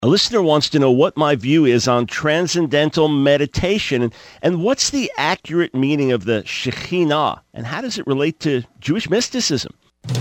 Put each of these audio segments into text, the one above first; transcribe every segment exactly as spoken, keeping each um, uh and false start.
A listener wants to know what my view is on transcendental meditation and, and what's the accurate meaning of the Shekhinah and how does it relate to Jewish mysticism?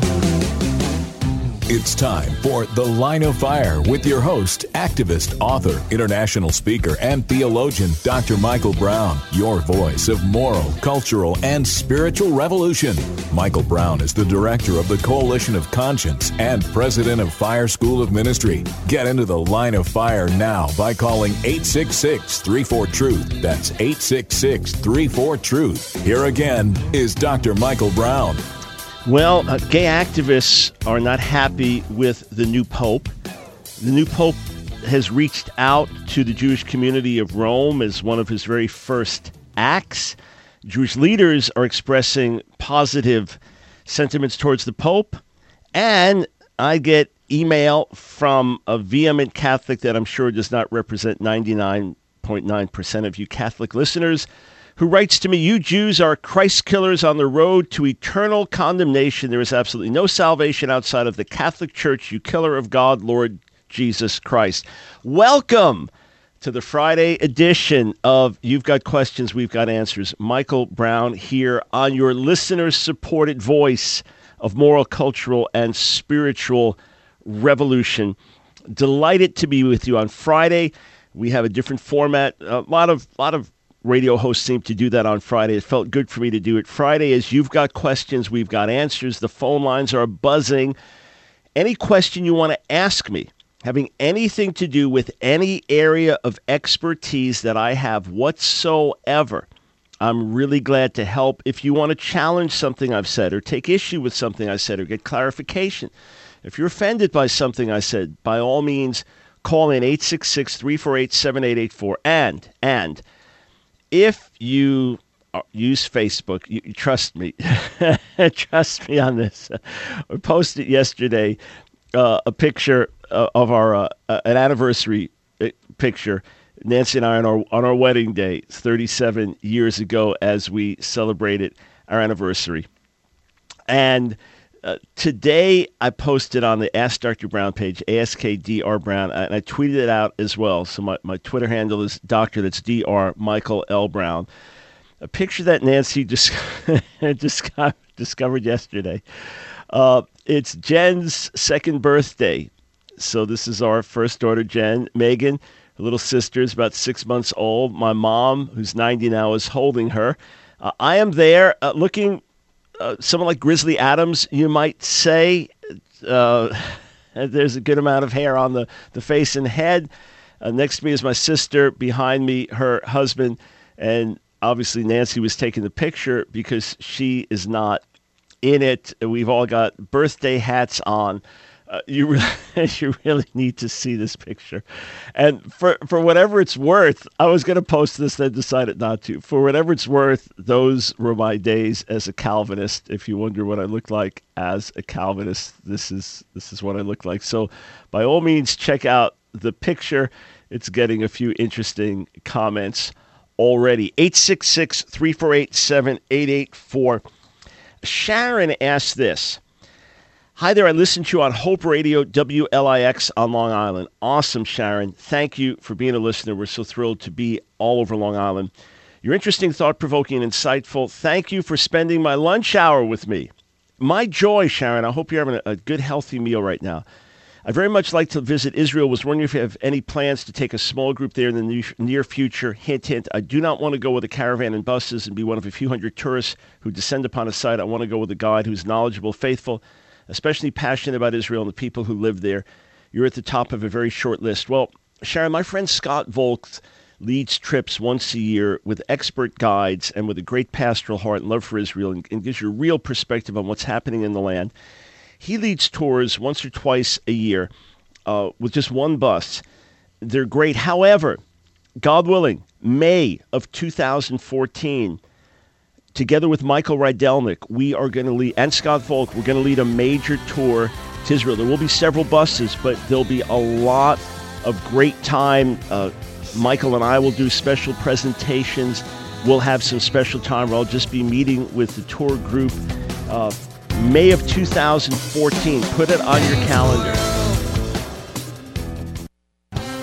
It's time for The Line of Fire with your host, activist, author, international speaker, and theologian, Doctor Michael Brown, your voice of moral, cultural, and spiritual revolution. Michael Brown is the director of the Coalition of Conscience and president of Fire School of Ministry. Get into The Line of Fire now by calling eight six six, three four, truth. That's eight six six, three four, truth. Here again is Doctor Michael Brown. Well, uh, gay activists are not happy with the new pope. The new pope has reached out to the Jewish community of Rome as one of his very first acts. Jewish leaders are expressing positive sentiments towards the pope. And I get email from a vehement Catholic that I'm sure does not represent ninety-nine point nine percent of you Catholic listeners, who writes to me, "You Jews are Christ killers on the road to eternal condemnation. There is absolutely no salvation outside of the Catholic Church, you killer of God, Lord Jesus Christ." Welcome to the Friday edition of You've Got Questions, We've Got Answers. Michael Brown here on your listener-supported voice of moral, cultural, and spiritual revolution. Delighted to be with you on Friday. We have a different format, a lot of, lot of radio hosts seem to do that on Friday. It felt good for me to do it. Friday is You've Got Questions, We've Got Answers. The phone lines are buzzing. Any question you want to ask me, having anything to do with any area of expertise that I have whatsoever, I'm really glad to help. If you want to challenge something I've said or take issue with something I said or get clarification, if you're offended by something I said, by all means, call in eight six six, three four eight, seven eight eight four. And, and, if you use Facebook, you, you trust me, trust me on this. I posted yesterday uh, a picture uh, of our uh, uh, an anniversary picture. Nancy and I on our on our wedding day, it's thirty-seven years ago, as we celebrated our anniversary. And uh, today I posted on the Ask Doctor Brown page, A S K D R Brown, and I tweeted it out as well. So my, my Twitter handle is Doctor, that's D R Michael L. Brown. A picture that Nancy just discovered, discovered yesterday. Uh, it's Jen's second birthday. So this is our first daughter, Jen. Megan, her little sister, is about six months old. My mom, who's ninety now, is holding her. Uh, I am there uh, looking... Uh, someone like Grizzly Adams, you might say. Uh, there's a good amount of hair on the, the face and head. Uh, next to me is my sister. Behind me, her husband. And obviously Nancy was taking the picture because she is not in it. We've all got birthday hats on. Uh, you, really, you really need to see this picture. And for, for whatever it's worth, I was going to post this, then decided not to. For whatever it's worth, those were my days as a Calvinist. If you wonder what I look like as a Calvinist, this is this is what I look like. So by all means, check out the picture. It's getting a few interesting comments already. eight six six, three four eight, seven eight eight four. Sharon asked this. Hi there, I listen to you on Hope Radio, W L I X on Long Island. Awesome, Sharon. Thank you for being a listener. We're so thrilled to be all over Long Island. You're interesting, thought-provoking, and insightful. Thank you for spending my lunch hour with me. My joy, Sharon. I hope you're having a, a good, healthy meal right now. I'd very much like to visit Israel. Was wondering if you have any plans to take a small group there in the near, near future. Hint, hint. I do not want to go with a caravan and buses and be one of a few hundred tourists who descend upon a site. I want to go with a guide who's knowledgeable, faithful, especially passionate about Israel and the people who live there. You're at the top of a very short list. Well, Sharon, my friend Scott Volk leads trips once a year with expert guides and with a great pastoral heart and love for Israel, and, and gives you a real perspective on what's happening in the land. He leads tours once or twice a year uh, with just one bus. They're great. However, God willing, May of two thousand fourteen, together with Michael Rydelnik, we are going to lead, and Scott Volk, we're going to lead a major tour to Israel. There will be several buses, but there'll be a lot of great time. Uh, Michael and I will do special presentations. We'll have some special time where I'll just be meeting with the tour group. Uh, May of two thousand fourteen. Put it on your calendar.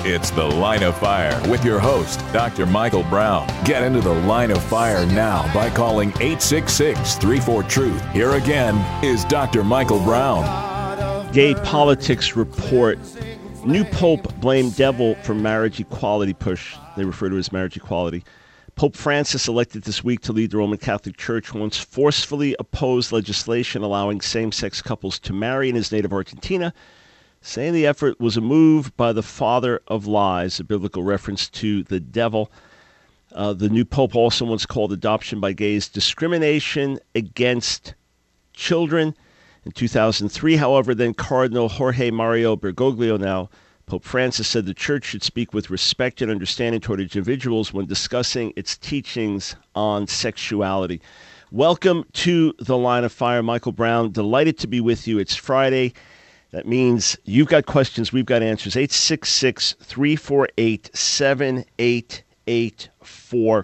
It's The Line of Fire with your host, Doctor Michael Brown. Get into the Line of Fire now by calling eight six six, three four, truth. Here again is Doctor Michael Brown. Gay Politics Report. New Pope blamed devil for marriage equality push. They refer to it as marriage equality. Pope Francis, elected this week to lead the Roman Catholic Church, once forcefully opposed legislation allowing same-sex couples to marry in his native Argentina, saying the effort was a move by the father of lies, a biblical reference to the devil. Uh, the new pope also once called adoption by gays discrimination against children. In two thousand three, however, then Cardinal Jorge Mario Bergoglio, now Pope Francis, said the church should speak with respect and understanding toward individuals when discussing its teachings on sexuality. Welcome to The Line of Fire. Michael Brown, delighted to be with you. It's Friday. That means you've got questions, we've got answers. eight six six, three four eight, seven eight eight four.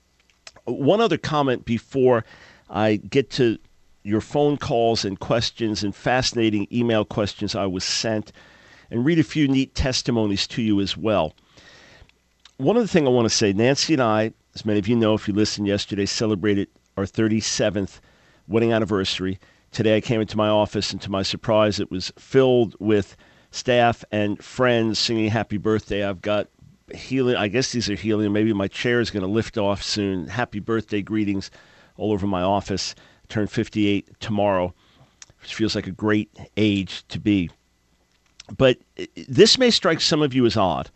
One other comment before I get to your phone calls and questions and fascinating email questions I was sent, and read a few neat testimonies to you as well. One other thing I want to say, Nancy and I, as many of you know if you listened yesterday, celebrated our thirty-seventh wedding anniversary. Today I came into my office, and to my surprise, it was filled with staff and friends singing happy birthday. I've got helium, I guess these are helium, maybe my chair is going to lift off soon. Happy birthday greetings all over my office. I turn fifty-eight tomorrow, which feels like a great age to be. But this may strike some of you as odd,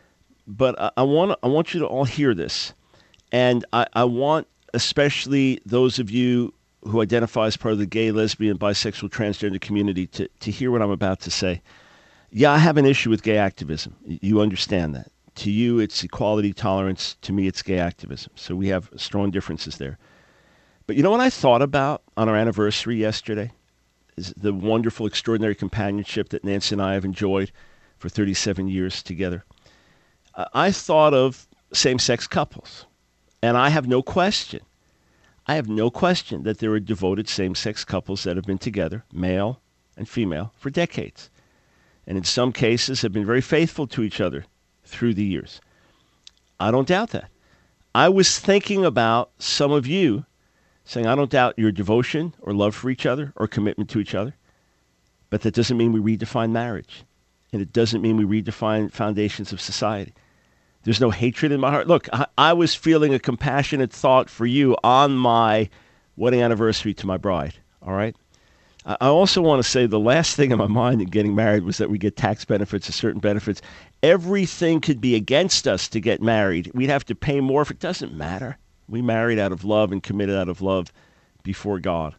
but I, I want I want you to all hear this. And I, I want especially those of you who identify as part of the gay, lesbian, bisexual, transgender community to, to hear what I'm about to say. Yeah, I have an issue with gay activism. You understand that. To you, it's equality, tolerance. To me, it's gay activism. So we have strong differences there. But you know what I thought about on our anniversary yesterday? Is the wonderful, extraordinary companionship that Nancy and I have enjoyed for thirty-seven years together. Uh, I thought of same-sex couples, and I have no question, I have no question that there are devoted same-sex couples that have been together, male and female, for decades, and in some cases have been very faithful to each other through the years. I don't doubt that. I was thinking about some of you saying, I don't doubt your devotion or love for each other or commitment to each other, but that doesn't mean we redefine marriage, and it doesn't mean we redefine foundations of society. There's no hatred in my heart. Look, I, I was feeling a compassionate thought for you on my wedding anniversary to my bride, all right? I, I also want to say the last thing in my mind in getting married was that we get tax benefits or certain benefits. Everything could be against us to get married. We'd have to pay more if it doesn't matter. We married out of love and committed out of love before God.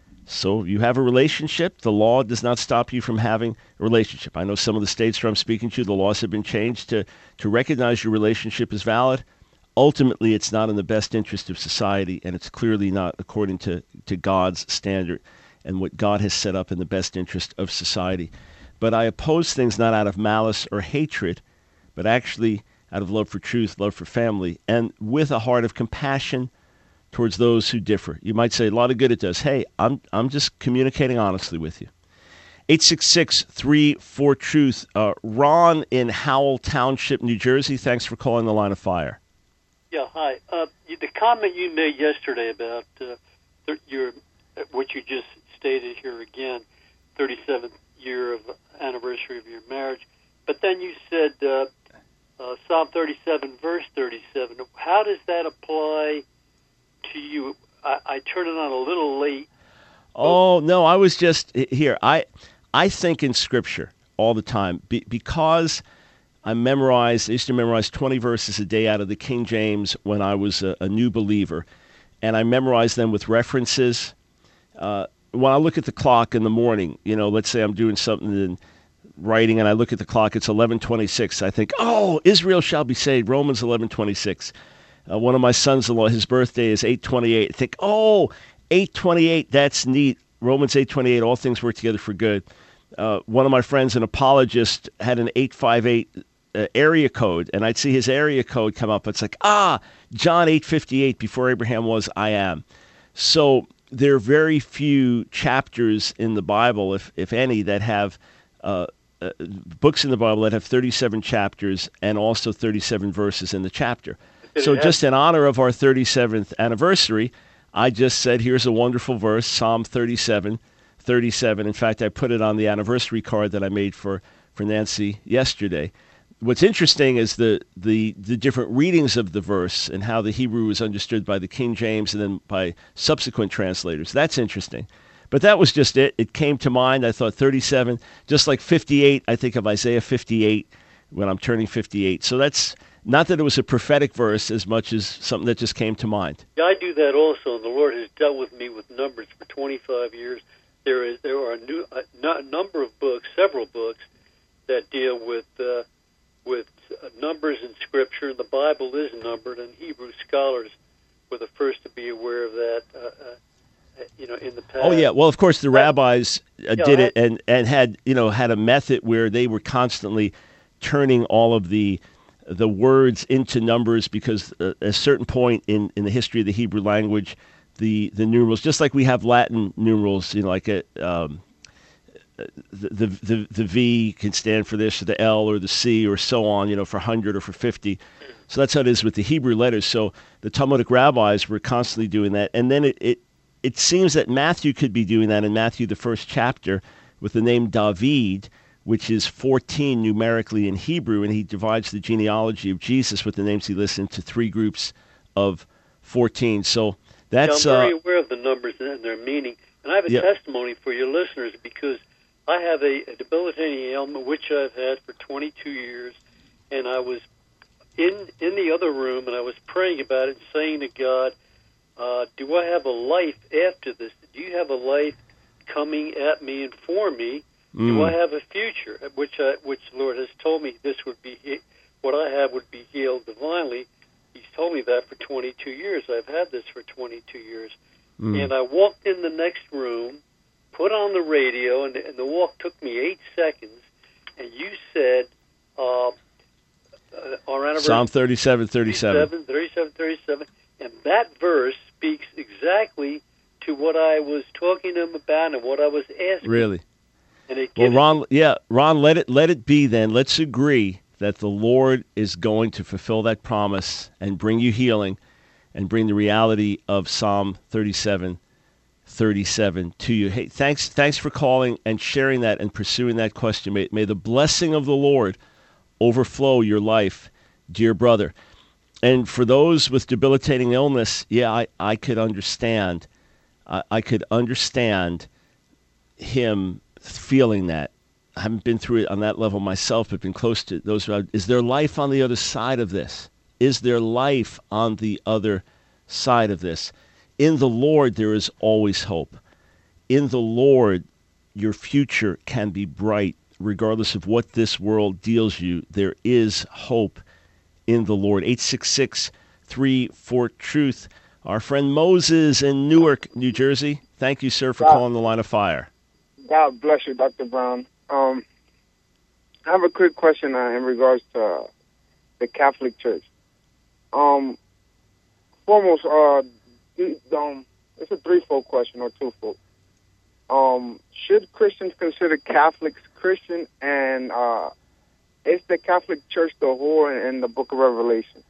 So you have a relationship. The law does not stop you from having a relationship. I know some of the states where I'm speaking to, the laws have been changed to, to recognize your relationship as valid. Ultimately, it's not in the best interest of society, and it's clearly not according to, to God's standard and what God has set up in the best interest of society. But I oppose things not out of malice or hatred, but actually out of love for truth, love for family, and with a heart of compassion towards those who differ. You might say, a lot of good it does. Hey, I'm I'm just communicating honestly with you. eight six six, three four, truth. Uh, Ron in Howell Township, New Jersey, thanks for calling The Line of Fire. Yeah, hi. Uh, the comment you made yesterday about uh, th- your, what you just stated here again, thirty-seventh year of anniversary of your marriage, but then you said uh, Uh, Psalm thirty-seven, verse thirty-seven. How does that apply to you? I, I turned it on a little late. Oh, no, I was just here. I I think in Scripture all the time be, because I memorized, I used to memorize twenty verses a day out of the King James when I was a, a new believer, and I memorized them with references. Uh, when I look at the clock in the morning, you know, let's say I'm doing something and writing and I look at the clock, it's eleven twenty-six. I think, oh, Israel shall be saved, Romans eleven twenty-six. Uh, one of my sons-in-law, his birthday is eight twenty-eight. I think, oh, eight twenty-eight, that's neat. Romans eight twenty-eight, all things work together for good. Uh, one of my friends, an apologist, had an eight five eight uh, area code, and I'd see his area code come up. It's like, ah, John eight fifty-eight, before Abraham was, I am. So there are very few chapters in the Bible, if if any, that have uh, uh, books in the Bible that have thirty-seven chapters and also thirty-seven verses in the chapter. So just in honor of our thirty-seventh anniversary, I just said, here's a wonderful verse, Psalm thirty-seven, thirty-seven. In fact, I put it on the anniversary card that I made for, for Nancy yesterday. What's interesting is the, the, the different readings of the verse and how the Hebrew was understood by the King James and then by subsequent translators. That's interesting. But that was just it. It came to mind. I thought thirty-seven, just like fifty-eight, I think of Isaiah fifty-eight when I'm turning fifty-eight. So that's not that it was a prophetic verse as much as something that just came to mind. Yeah, I do that also, and the Lord has dealt with me with numbers for twenty-five years. There is there are a, new, a number of books, several books, that deal with uh, with numbers in Scripture. The Bible is numbered, and Hebrew scholars were the first to be aware of that. Uh, uh, you know, in the past. Oh yeah, well, of course, the rabbis uh, yeah, did I, it and, and had you know had a method where they were constantly turning all of the the words into numbers because uh, at a certain point in, in the history of the Hebrew language, the, the numerals, just like we have Latin numerals, you know, like a, um, the, the the the V can stand for this, or the L or the C or so on, you know, for one hundred or for fifty. So that's how it is with the Hebrew letters. So the Talmudic rabbis were constantly doing that, and then it. it It seems that Matthew could be doing that in Matthew, the first chapter, with the name David, which is fourteen numerically in Hebrew, and he divides the genealogy of Jesus with the names he lists into three groups of fourteen. So that's... Yeah, I'm very uh, aware of the numbers and their meaning, and I have a yeah. testimony for your listeners because I have a, a debilitating ailment which I've had for twenty-two years, and I was in, in the other room, and I was praying about it and saying to God, Uh, do I have a life after this? Do you have a life coming at me and for me? Mm. Do I have a future? Which I, which the Lord has told me this would be he- what I have would be healed divinely. He's told me that for twenty-two years. I've had this for twenty-two years, mm. and I walked in the next room, put on the radio, and, and the walk took me eight seconds. And you said, uh, uh, our anniversary, Psalm thirty-seven, thirty-seven, thirty-seven, thirty-seven, and that verse speaks exactly to what I was talking to him about and what I was asking. Really? And it well, Ron, yeah, Ron, let it let it be then. Let's agree that the Lord is going to fulfill that promise and bring you healing and bring the reality of Psalm thirty-seven, thirty-seven to you. Hey, thanks thanks for calling and sharing that and pursuing that question. May, may the blessing of the Lord overflow your life, dear brother. And for those with debilitating illness, yeah, I, I could understand. I, I could understand him feeling that. I haven't been through it on that level myself, but been close to those. Is there life on the other side of this? Is there life on the other side of this? In the Lord, there is always hope. In the Lord, your future can be bright, regardless of what this world deals you. There is hope in the Lord. eight six six, three four, truth. Our friend Moses in Newark, New Jersey. Thank you, sir, for God, calling the Line of Fire. God bless you, Doctor Brown. Um, I have a quick question uh, in regards to uh, the Catholic Church. Um, foremost, uh, um, it's a threefold question or twofold. Um, should Christians consider Catholics Christian, and uh, is the Catholic Church the whore in the Book of Revelation?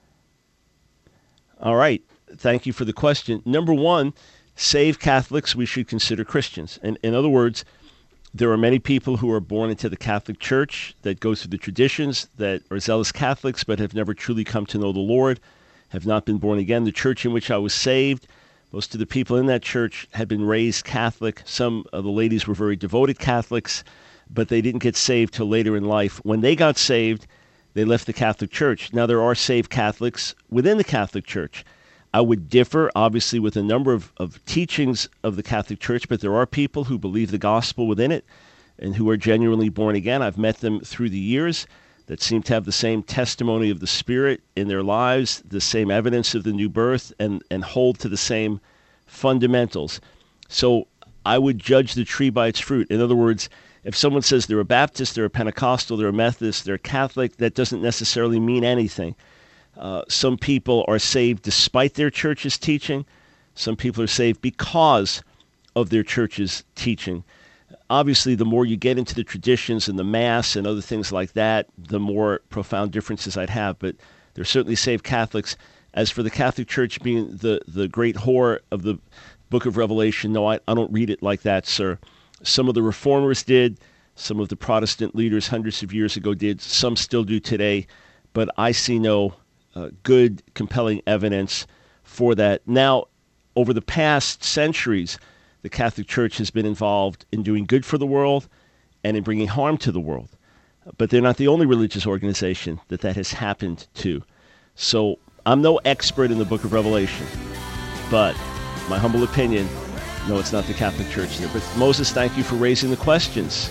All right. Thank you for the question. Number one, save Catholics we should consider Christians. And in other words, there are many people who are born into the Catholic Church that go through the traditions, that are zealous Catholics but have never truly come to know the Lord, have not been born again. The church in which I was saved, most of the people in that church had been raised Catholic. Some of the ladies were very devoted Catholics, but they didn't get saved till later in life. When they got saved, they left the Catholic Church. Now, there are saved Catholics within the Catholic Church. I would differ, obviously, with a number of, of teachings of the Catholic Church, but there are people who believe the gospel within it and who are genuinely born again. I've met them through the years that seem to have the same testimony of the Spirit in their lives, the same evidence of the new birth, and, and hold to the same fundamentals. So I would judge the tree by its fruit. In other words, if someone says they're a Baptist, they're a Pentecostal, they're a Methodist, they're a Catholic, that doesn't necessarily mean anything. Uh, some people are saved despite their church's teaching. Some people are saved because of their church's teaching. obviously, the more you get into the traditions and the Mass and other things like that, the more profound differences I'd have. But they're certainly saved Catholics. As for the Catholic Church being the, the great whore of the Book of Revelation, no, I, I don't read it like that, sir. Some of the Reformers did. Some of the Protestant leaders hundreds of years ago did. Some still do today. But I see no uh, good, compelling evidence for that. Now, over the past centuries, the Catholic Church has been involved in doing good for the world and in bringing harm to the world. But they're not the only religious organization that that has happened to. So I'm no expert in the Book of Revelation, but my humble opinion, no, it's not the Catholic Church there. But Moses, thank you for raising the questions.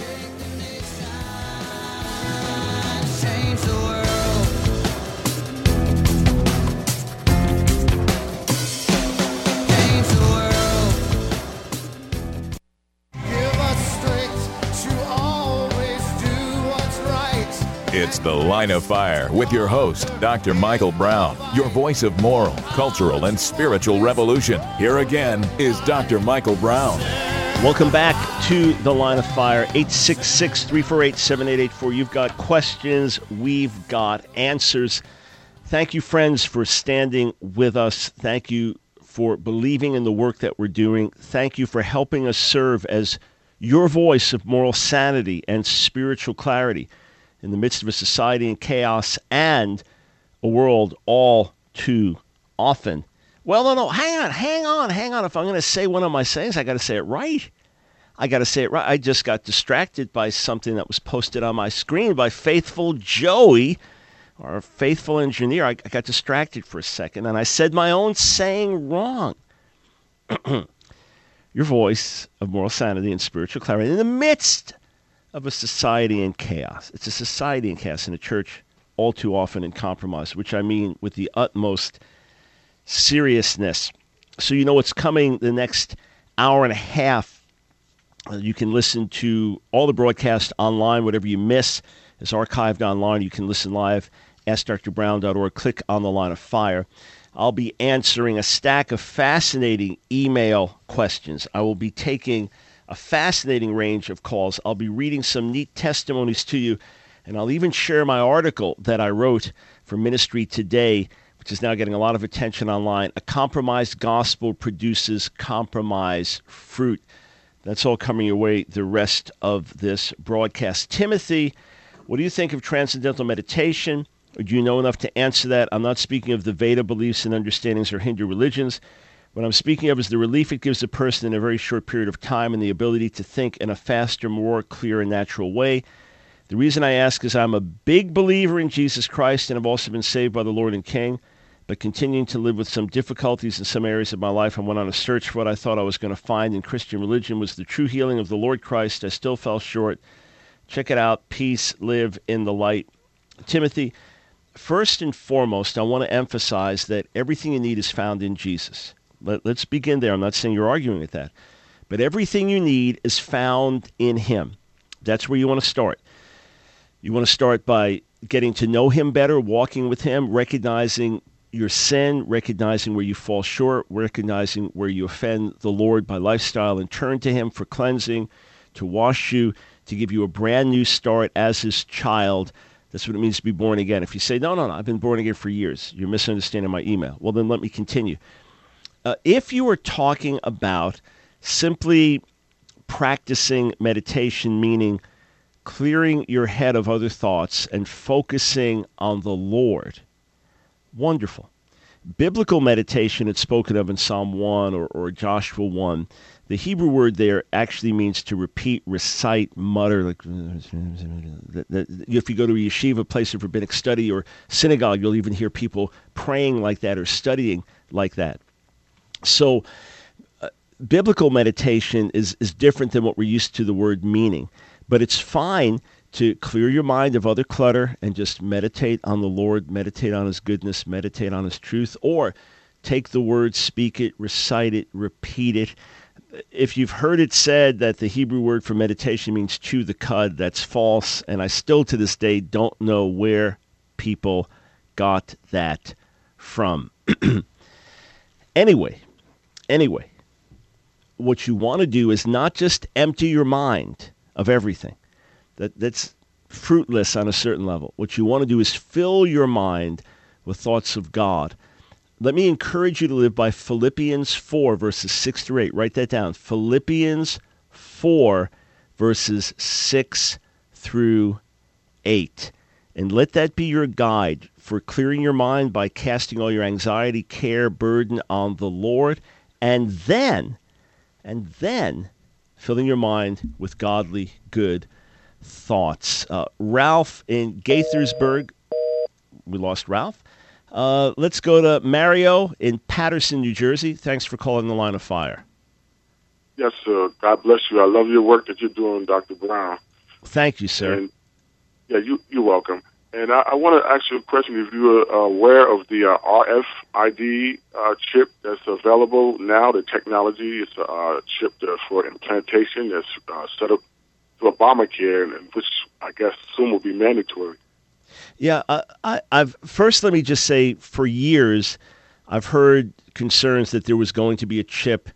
It's The Line of Fire with your host, Doctor Michael Brown, your voice of moral, cultural, and spiritual revolution. Here again is Doctor Michael Brown. Welcome back to The Line of Fire, eight six six, three four eight, seven eight eight four. You've got questions, we've got answers. Thank you, friends, for standing with us. Thank you for believing in the work that we're doing. Thank you for helping us serve as your voice of moral sanity and spiritual clarity in the midst of a society in chaos and a world all too often. Well, no, no, hang on, hang on, hang on. If I'm going to say one of my sayings, I got to say it right. I got to say it right. I just got distracted by something that was posted on my screen by Faithful Joey, our faithful engineer. I, I got distracted for a second, and I said my own saying wrong. Your voice of moral sanity and spiritual clarity in the midst of a society in chaos. It's a society in chaos, and a church all too often in compromise, which I mean with the utmost seriousness. So you know what's coming the next hour and a half. Uh, you can listen to all the broadcasts online. Whatever you miss is archived online. You can listen live. ask dr brown dot org. Click on the Line of Fire. I'll be answering a stack of fascinating email questions. I will be taking a fascinating range of calls. I'll be reading some neat testimonies to you, and I'll even share my article that I wrote for Ministry Today, which is now getting a lot of attention online. A compromised gospel produces compromised fruit. That's all coming your way the rest of this broadcast. Timothy, what do you think of transcendental meditation? Or do you know enough to answer that? I'm not speaking of the Veda beliefs and understandings or Hindu religions. What I'm speaking of is the relief it gives a person in a very short period of time and the ability to think in a faster, more clear and natural way. The reason I ask is I'm a big believer in Jesus Christ and have also been saved by the Lord and King, but continuing to live with some difficulties in some areas of my life. I went on a search for what I thought I was going to find in Christian religion was the true healing of the Lord Christ. I still fell short. Check it out. Peace, live in the light. Timothy, first and foremost, I want to emphasize that everything you need is found in Jesus. Let, let's begin there. I'm not saying you're arguing with that. But everything you need is found in him. That's where you want to start. You want to start by getting to know him better, walking with him, recognizing your sin, recognizing where you fall short, recognizing where you offend the Lord by lifestyle, and turn to him for cleansing, to wash you, to give you a brand new start as his child. That's what it means to be born again. If you say, no, no, no, I've been born again for years, you're misunderstanding my email. Well, then let me continue. Uh, if you were talking about simply practicing meditation, meaning clearing your head of other thoughts and focusing on the Lord, wonderful. Biblical meditation, it's spoken of in Psalm one or, or Joshua one. The Hebrew word there actually means to repeat, recite, mutter. Like, if you go to a yeshiva, place of rabbinic study, or synagogue, you'll even hear people praying like that or studying like that. So uh, biblical meditation is, is different than what we're used to the word meaning. But it's fine to clear your mind of other clutter and just meditate on the Lord, meditate on his goodness, meditate on his truth, or take the word, speak it, recite it, repeat it. If you've heard it said that the Hebrew word for meditation means chew the cud, that's false. And I still to this day don't know where people got that from. Anyway, anyway, what you want to do is not just empty your mind of everything. That that's fruitless on a certain level. What you want to do is fill your mind with thoughts of God. Let me encourage you to live by Philippians four, verses six through eight. Write that down. Philippians four, verses six through eight. And let that be your guide for clearing your mind by casting all your anxiety, care, burden on the Lord, and then, and then filling your mind with godly, good thoughts. Uh, Ralph in Gaithersburg. We lost Ralph. Uh, let's go to Mario in Patterson, New Jersey. Thanks for calling the Line of Fire. Yes, sir. God bless you. I love your work that you're doing, Doctor Brown. Thank you, sir. And, yeah, you, you're welcome. And I, I want to ask you a question. If you are aware of the uh, R F I D uh, chip that's available now, the technology, it's a uh, chip uh, for implantation that's uh, set up to Obamacare, and which I guess soon will be mandatory. Yeah, uh, I, I've first let me just say, for years, I've heard concerns that there was going to be a chip,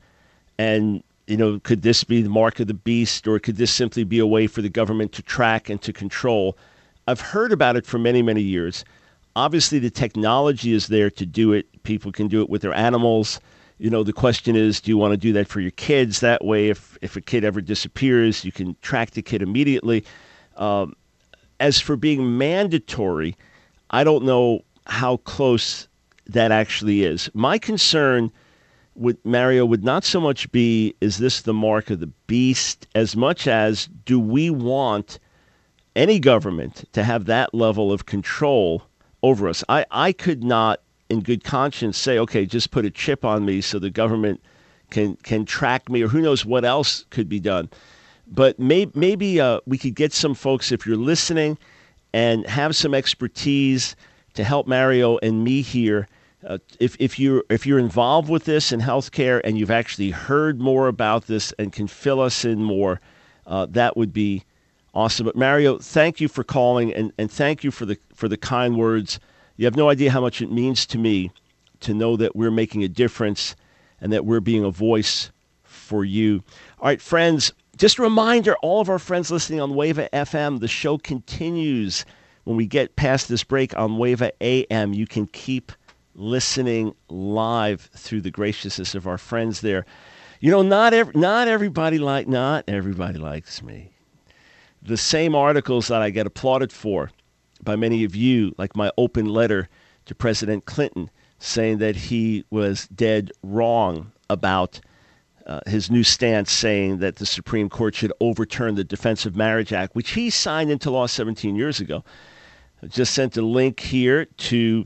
and you know, could this be the mark of the beast, or could this simply be a way for the government to track and to control? I've heard about it for many, many years. Obviously, the technology is there to do it. People can do it with their animals. You know, the question is, do you want to do that for your kids? That way, if, if a kid ever disappears, you can track the kid immediately. Um, as for being mandatory, I don't know how close that actually is. My concern with Mario would not so much be, is this the mark of the beast, as much as, do we want any government to have that level of control over us? I, I could not, in good conscience, say, okay, just put a chip on me so the government can can track me, or who knows what else could be done. But may, maybe uh, we could get some folks, if you're listening, and have some expertise to help Mario and me here. Uh, if if you're if you're involved with this in healthcare and you've actually heard more about this and can fill us in more, uh, that would be awesome. But Mario, thank you for calling, and, and thank you for the for the kind words. You have no idea how much it means to me to know that we're making a difference and that we're being a voice for you. All right, friends, just a reminder, all of our friends listening on Wava F M, the show continues when we get past this break on Wava A M. You can keep listening live through the graciousness of our friends there. You know, not every, not everybody like not everybody likes me. The same articles that I get applauded for by many of you, like my open letter to President Clinton saying that he was dead wrong about uh, his new stance, saying that the Supreme Court should overturn the Defense of Marriage Act, which he signed into law seventeen years ago. I just sent a link here to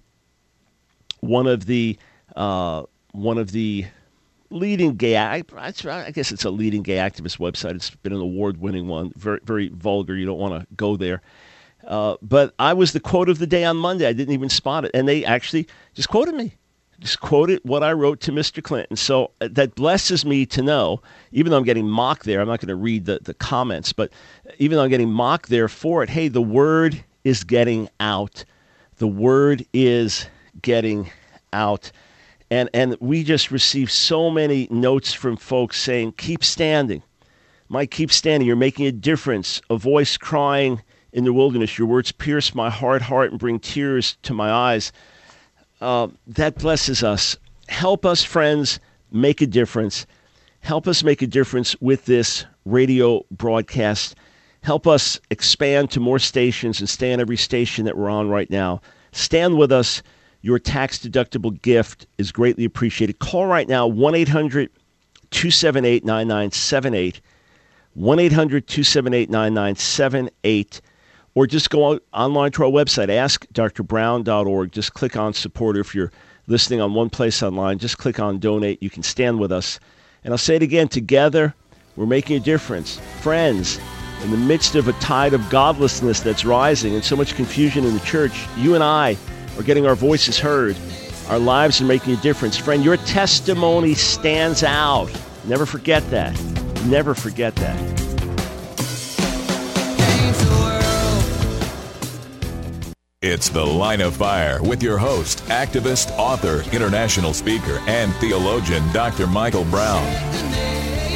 one of the uh, one of the leading gay, I guess it's a leading gay activist website. It's been an award-winning one, very very vulgar. You don't want to go there. Uh, but I was the quote of the day on Monday. I didn't even spot it. And they actually just quoted me, just quoted what I wrote to Mister Clinton. So that blesses me to know, even though I'm getting mocked there, I'm not going to read the, the comments, but even though I'm getting mocked there for it, hey, the word is getting out. The word is getting out. And, and we just received so many notes from folks saying, keep standing. Mike, keep standing. You're making a difference. A voice crying in the wilderness, your words pierce my hard heart and bring tears to my eyes. Uh, that blesses us. Help us, friends, make a difference. Help us make a difference with this radio broadcast. Help us expand to more stations and stay on every station that we're on right now. Stand with us. Your tax-deductible gift is greatly appreciated. Call right now, one eight hundred two seven eight nine nine seven eight, one eight hundred two seven eight nine nine seven eight. Or just go online to our website, ask d r brown dot org. Just click on support. Or if you're listening on one place online, just click on donate. You can stand with us. And I'll say it again, together, we're making a difference. Friends, in the midst of a tide of godlessness that's rising and so much confusion in the church, you and I are getting our voices heard. Our lives are making a difference. Friend, your testimony stands out. Never forget that. Never forget that. It's The Line of Fire with your host, activist, author, international speaker, and theologian, Doctor Michael Brown.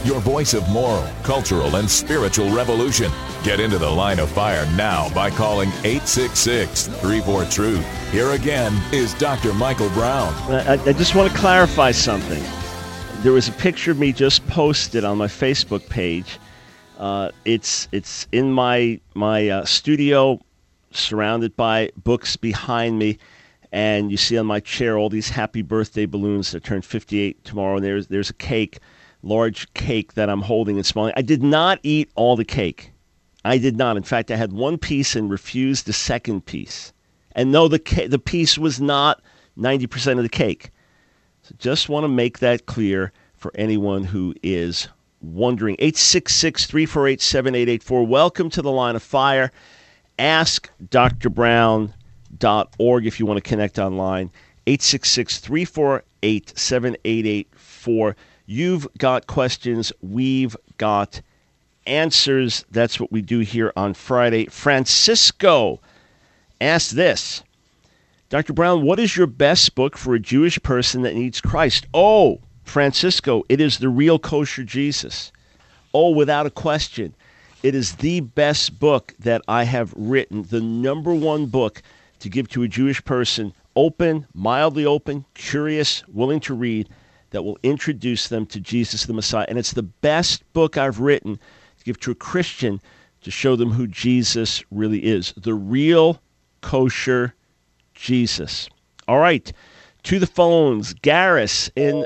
your voice of moral, cultural, and spiritual revolution. Get into the Line of Fire now by calling eight six six, three four, truth. Here again is Doctor Michael Brown. I, I just want to clarify something. There was a picture of me just posted on my Facebook page. Uh, it's it's in my my uh, studio, surrounded by books behind me, and you see on my chair all these happy birthday balloons that turn fifty-eight tomorrow. And there's there's a cake, large cake that I'm holding and smelling. I did not eat all the cake. I did not. In fact, I had one piece and refused the second piece. And no, the ca- the piece was not ninety percent of the cake. So just want to make that clear for anyone who is wondering. eight six six, three four eight, seven eight eight four. Welcome to the Line of Fire. ask d r brown dot org if you want to connect online. eight six six, three four eight, seven eight eight four. You've got questions. We've got answers. That's what we do here on Friday. Francisco asked this. Doctor Brown, what is your best book for a Jewish person that needs Christ? Oh, Francisco, it is The Real Kosher Jesus. Oh, without a question. It is the best book that I have written, the number one book to give to a Jewish person, open, mildly open, curious, willing to read, that will introduce them to Jesus the Messiah. And it's the best book I've written to give to a Christian to show them who Jesus really is. The Real Kosher Jesus. All right, to the phones. Garris in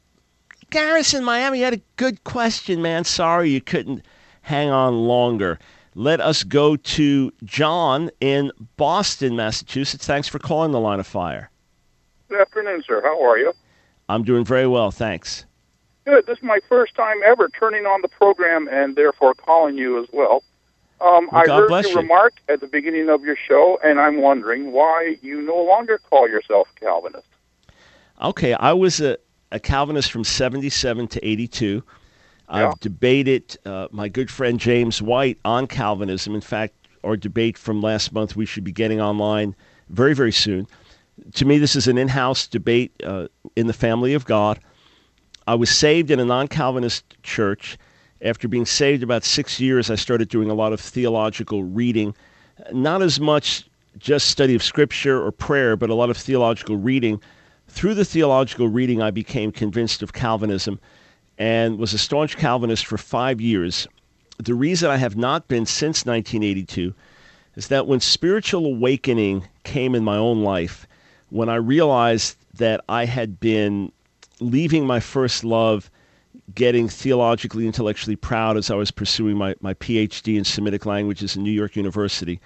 Garris in Miami, you had a good question, man. Sorry you couldn't hang on longer. Let us go to John in Boston, Massachusetts. Thanks for calling the Line of Fire. Good afternoon, sir. How are you? I'm doing very well, thanks. Good. This is my first time ever turning on the program and therefore calling you as well. Um, well I God heard bless your you. remark at the beginning of your show, and I'm wondering why you no longer call yourself Calvinist. Okay, I was a, a Calvinist from seventy-seven to eighty-two. Yeah. I've debated uh, my good friend James White on Calvinism. In fact, our debate from last month we should be getting online very, very soon. To me, this is an in-house debate uh, in the family of God. I was saved in a non-Calvinist church. After being saved about six years, I started doing a lot of theological reading. Not as much just study of Scripture or prayer, but a lot of theological reading. Through the theological reading, I became convinced of Calvinism and was a staunch Calvinist for five years. The reason I have not been since nineteen eighty-two is that when spiritual awakening came in my own life, when I realized that I had been leaving my first love, getting theologically, intellectually proud as I was pursuing my, my P H D in Semitic languages in New York University,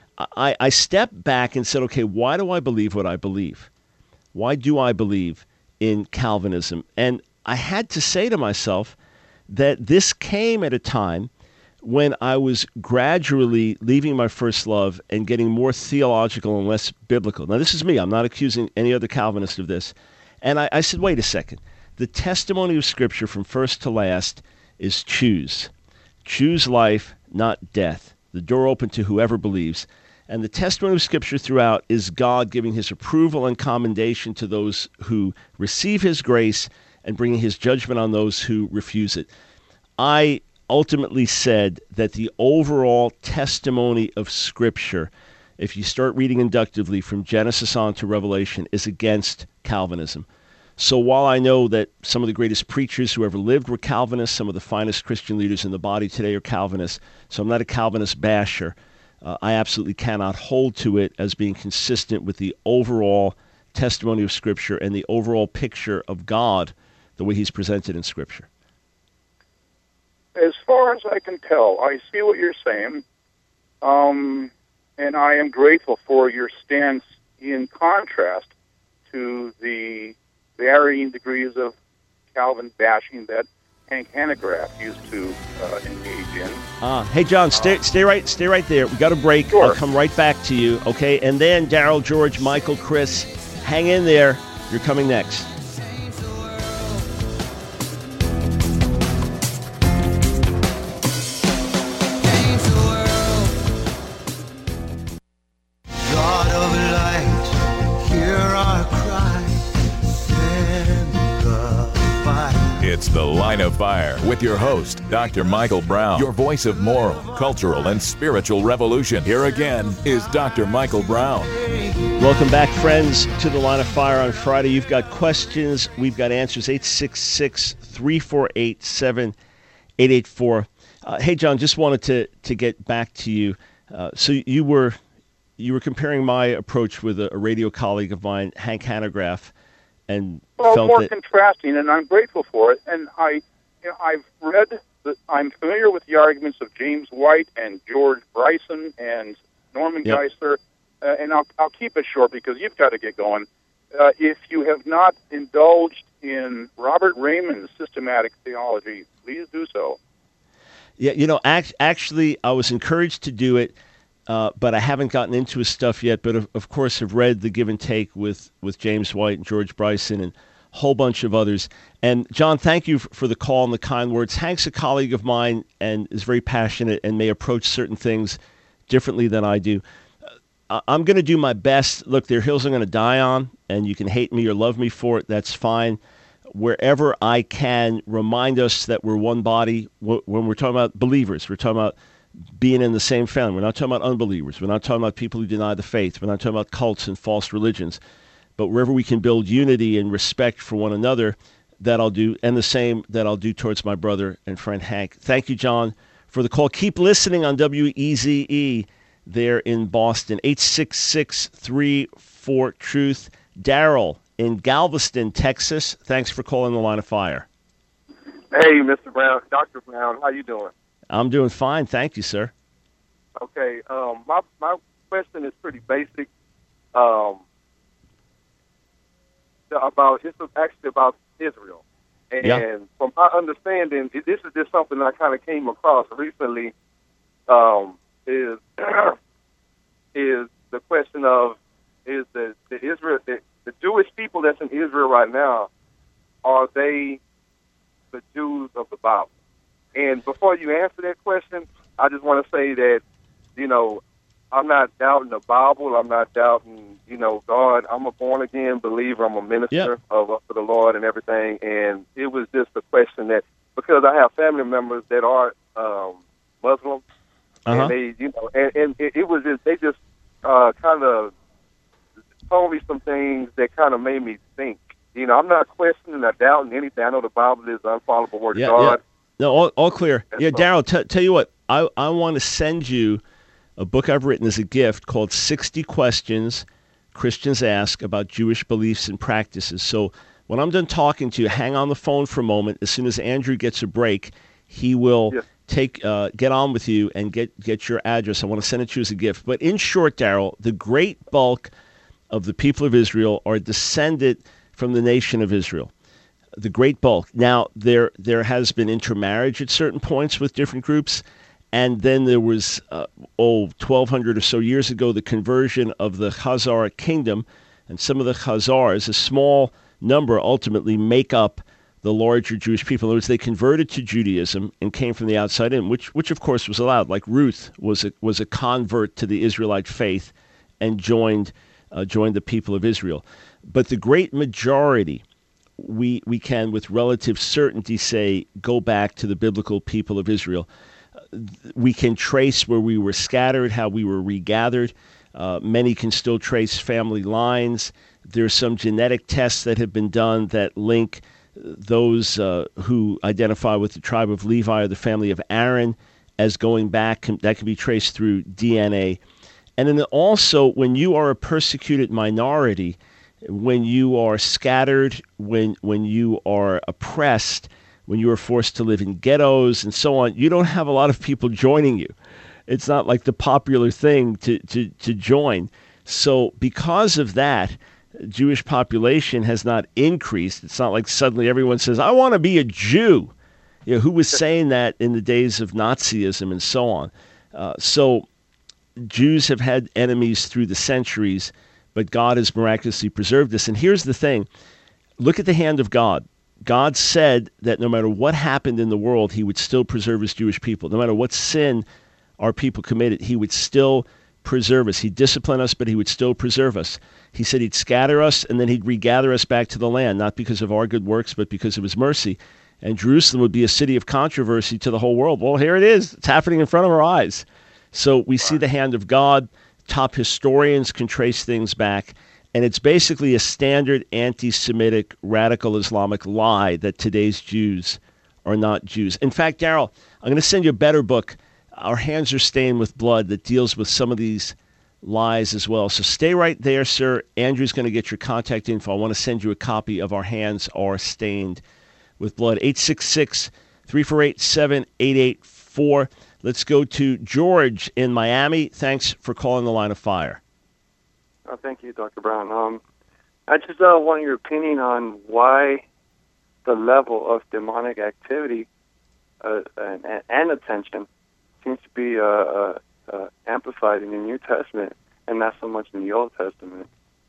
I, I stepped back and said, okay, why do I believe what I believe? Why do I believe in Calvinism? And I had to say to myself that this came at a time when I was gradually leaving my first love and getting more theological and less biblical. Now, this is me. I'm not accusing any other Calvinist of this. And I, I said, wait a second. The testimony of Scripture from first to last is choose. Choose life, not death. The door open to whoever believes. And the testimony of Scripture throughout is God giving his approval and commendation to those who receive his grace and bringing his judgment on those who refuse it. I ultimately said that the overall testimony of Scripture, if you start reading inductively from Genesis on to Revelation, is against Calvinism. So while I know that some of the greatest preachers who ever lived were Calvinists, some of the finest Christian leaders in the body today are Calvinists, so I'm not a Calvinist basher, uh, I absolutely cannot hold to it as being consistent with the overall testimony of Scripture and the overall picture of God, the way he's presented in Scripture. As far as I can tell, I see what you're saying, um, and I am grateful for your stance in contrast to the varying degrees of Calvin bashing that Hank Hanegraaff used to uh, engage in. Ah, hey John, stay stay right stay right there. We got a break. Sure. I'll come right back to you, okay? And then Daryl, George, Michael, Chris, hang in there. You're coming next. It's The Line of Fire with your host, Doctor Michael Brown, your voice of moral, cultural, and spiritual revolution. Here again is Doctor Michael Brown. Welcome back, friends, to The Line of Fire on Friday. You've got questions. We've got answers. eight six six, three four eight, seven eight eight four. Uh, hey, John, just wanted to, to get back to you. Uh, so you were you were comparing my approach with a, a radio colleague of mine, Hank Hanegraaff, and well, felt more that, contrasting, and I'm grateful for it. And I, you know, I've read, the, I'm familiar with the arguments of James White and George Bryson and Norman Yep. Geisler, uh, and I'll, I'll keep it short because you've got to get going. Uh, if you have not indulged in Robert Raymond's systematic theology, please do so. Yeah, you know, act, actually, I was encouraged to do it, uh, but I haven't gotten into his stuff yet. But of, of course, have read The Give and Take with, with James White and George Bryson and a whole bunch of others. And John, thank you for the call and the kind words. Hank's a colleague of mine and is very passionate and may approach certain things differently than I do. Uh, I'm going to do my best. Look, there are hills I'm going to die on, and you can hate me or love me for it. That's fine. Wherever I can, remind us that we're one body. When we're talking about believers, we're talking about being in the same family. We're not talking about unbelievers. We're not talking about people who deny the faith. We're not talking about cults and false religions. But wherever we can build unity and respect for one another, that I'll do, and the same that I'll do towards my brother and friend Hank. Thank you, John, for the call. Keep listening on W E Z E there in Boston, eight six six, three four, truth. Daryl in Galveston, Texas. Thanks for calling The Line of Fire. Hey, Mister Brown, Doctor Brown, how you doing? I'm doing fine. Thank you, sir. Okay, um, my my question is pretty basic. Um, about it's actually about Israel, and Yeah. from my understanding, this is just something I kind of came across recently. Um, is is the question of is the the Israel the, the Jewish people that's in Israel right now, are they the Jews of the Bible? And before you answer that question, I just want to say that, you know, I'm not doubting the Bible. I'm not doubting, you know, God. I'm a born-again believer. I'm a minister Yep. of, of the Lord and everything. And it was just a question that, because I have family members that are um, Muslim, Uh-huh. and they, you know, and, and it, it was just, they just uh, kind of told me some things that kind of made me think. You know, I'm not questioning or doubting anything. I know the Bible is the unfallible word Yeah, of God. yeah. No, all, all clear. That's Yeah, all. Daryl, t- tell you what, I, I want to send you a book I've written as a gift called sixty Questions Christians Ask About Jewish Beliefs and Practices. So when I'm done talking to you, hang on the phone for a moment. As soon as Andrew gets a break, he will Yes. take uh, get on with you and get, get your address. I want to send it to you as a gift. But in short, Daryl, the great bulk of the people of Israel are descended from the nation of Israel. The great bulk. Now, there there has been intermarriage at certain points with different groups, and then there was, uh, oh, twelve hundred or so years ago, the conversion of the Khazar kingdom, and some of the Khazars, a small number, ultimately make up the larger Jewish people. In other words, they converted to Judaism and came from the outside in, which, which of course, was allowed. Like Ruth was a, was a convert to the Israelite faith and joined uh, joined the people of Israel. But the great majority, we we can with relative certainty say, go back to the biblical people of Israel. We can trace where we were scattered, how we were regathered. Uh, many can still trace family lines. There's some genetic tests that have been done that link those uh, who identify with the tribe of Levi or the family of Aaron as going back. That can be traced through D N A. And then also, when you are a persecuted minority, when you are scattered, when when you are oppressed, when you are forced to live in ghettos and so on, you don't have a lot of people joining you. It's not like the popular thing to, to, to join. So because of that, Jewish population has not increased. It's not like suddenly everyone says, I want to be a Jew. You know, who was saying that in the days of Nazism and so on? Uh, so Jews have had enemies through the centuries, but God has miraculously preserved us. And here's the thing. Look at the hand of God. God said that no matter what happened in the world, he would still preserve his Jewish people. No matter what sin our people committed, he would still preserve us. He'd discipline us, but he would still preserve us. He said he'd scatter us, and then he'd regather us back to the land, not because of our good works, but because of his mercy. and Jerusalem would be a city of controversy to the whole world. Well, here it is. It's happening in front of our eyes. So we see the hand of God. Top historians can trace things back, and it's basically a standard anti-Semitic radical Islamic lie that today's Jews are not Jews. In fact, Daryl, I'm going to send you a better book, Our Hands Are Stained with Blood, that deals with some of these lies as well. So stay right there, sir. Andrew's going to get your contact info. I want to send you a copy of Our Hands Are Stained with Blood. eight six six, three four eight, seven eight eight four. Let's go to George in Miami. Thanks for calling the Line of Fire. Oh, thank you, Doctor Brown. Um, I just uh, want your opinion on why the level of demonic activity uh, and, and attention seems to be uh, uh, uh, amplified in the New Testament and not so much in the Old Testament.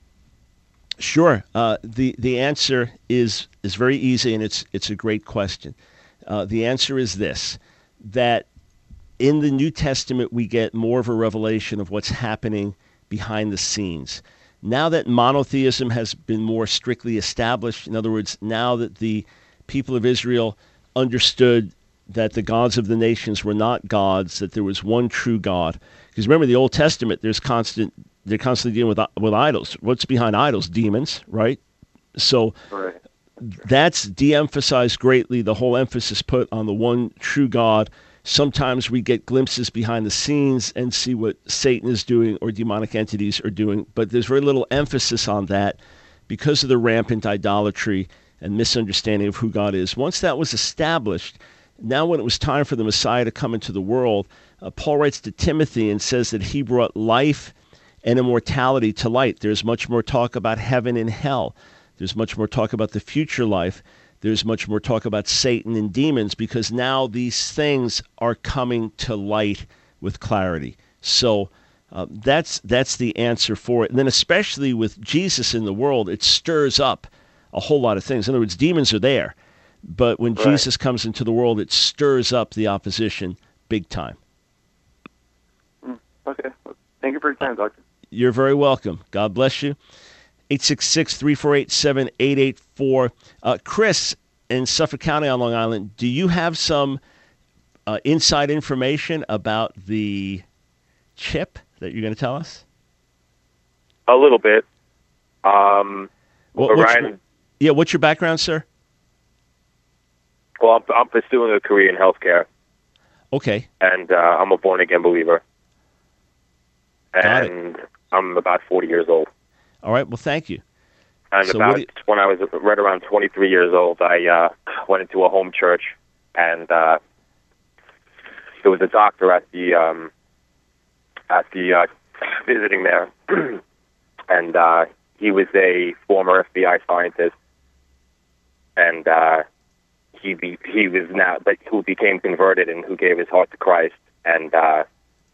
Sure. Uh, the the answer is is very easy, and it's it's a great question. Uh, the answer is this: that in the New Testament we get more of a revelation of what's happening behind the scenes. Now that monotheism has been more strictly established, in other words, now that the people of Israel understood that the gods of the nations were not gods, that there was one true God. Because remember, the Old Testament, there's constant, they're constantly dealing with with idols. What's behind idols? Demons, right? So Right. that's de-emphasized greatly. The whole emphasis put on the one true God. Sometimes we get glimpses behind the scenes and see what Satan is doing or demonic entities are doing, but there's very little emphasis on that because of the rampant idolatry and misunderstanding of who God is. Once that was established, now when it was time for the Messiah to come into the world, uh, Paul writes to Timothy and says that he brought life and immortality to light. There's much more talk about heaven and hell. There's much more talk about the future life. There's much more talk about Satan and demons because now these things are coming to light with clarity. So uh, that's that's the answer for it. And then especially with Jesus in the world, it stirs up a whole lot of things. In other words, demons are there. But when Right. Jesus comes into the world, it stirs up the opposition big time. Okay. Well, thank you for your time, Doctor. You're very welcome. God bless you. eight six six, three four eight, seven eight eight four. Uh, Chris in Suffolk County on Long Island, do you have some uh, inside information about the chip that you're going to tell us? A little bit. Um, What, what's Ryan, your, yeah, what's your background, sir? well, I'm, I'm pursuing a career in healthcare, Okay. and uh, I'm a born-again believer. Got it. And I'm about forty years old. All right. Well, thank you. And So about what do you- when I was right around twenty-three years old, I uh, went into a home church, and uh, there was a doctor at the um, at the uh, visiting there, and uh, he was a former F B I scientist, and uh, he be, he was now but who became converted and who gave his heart to Christ, and uh,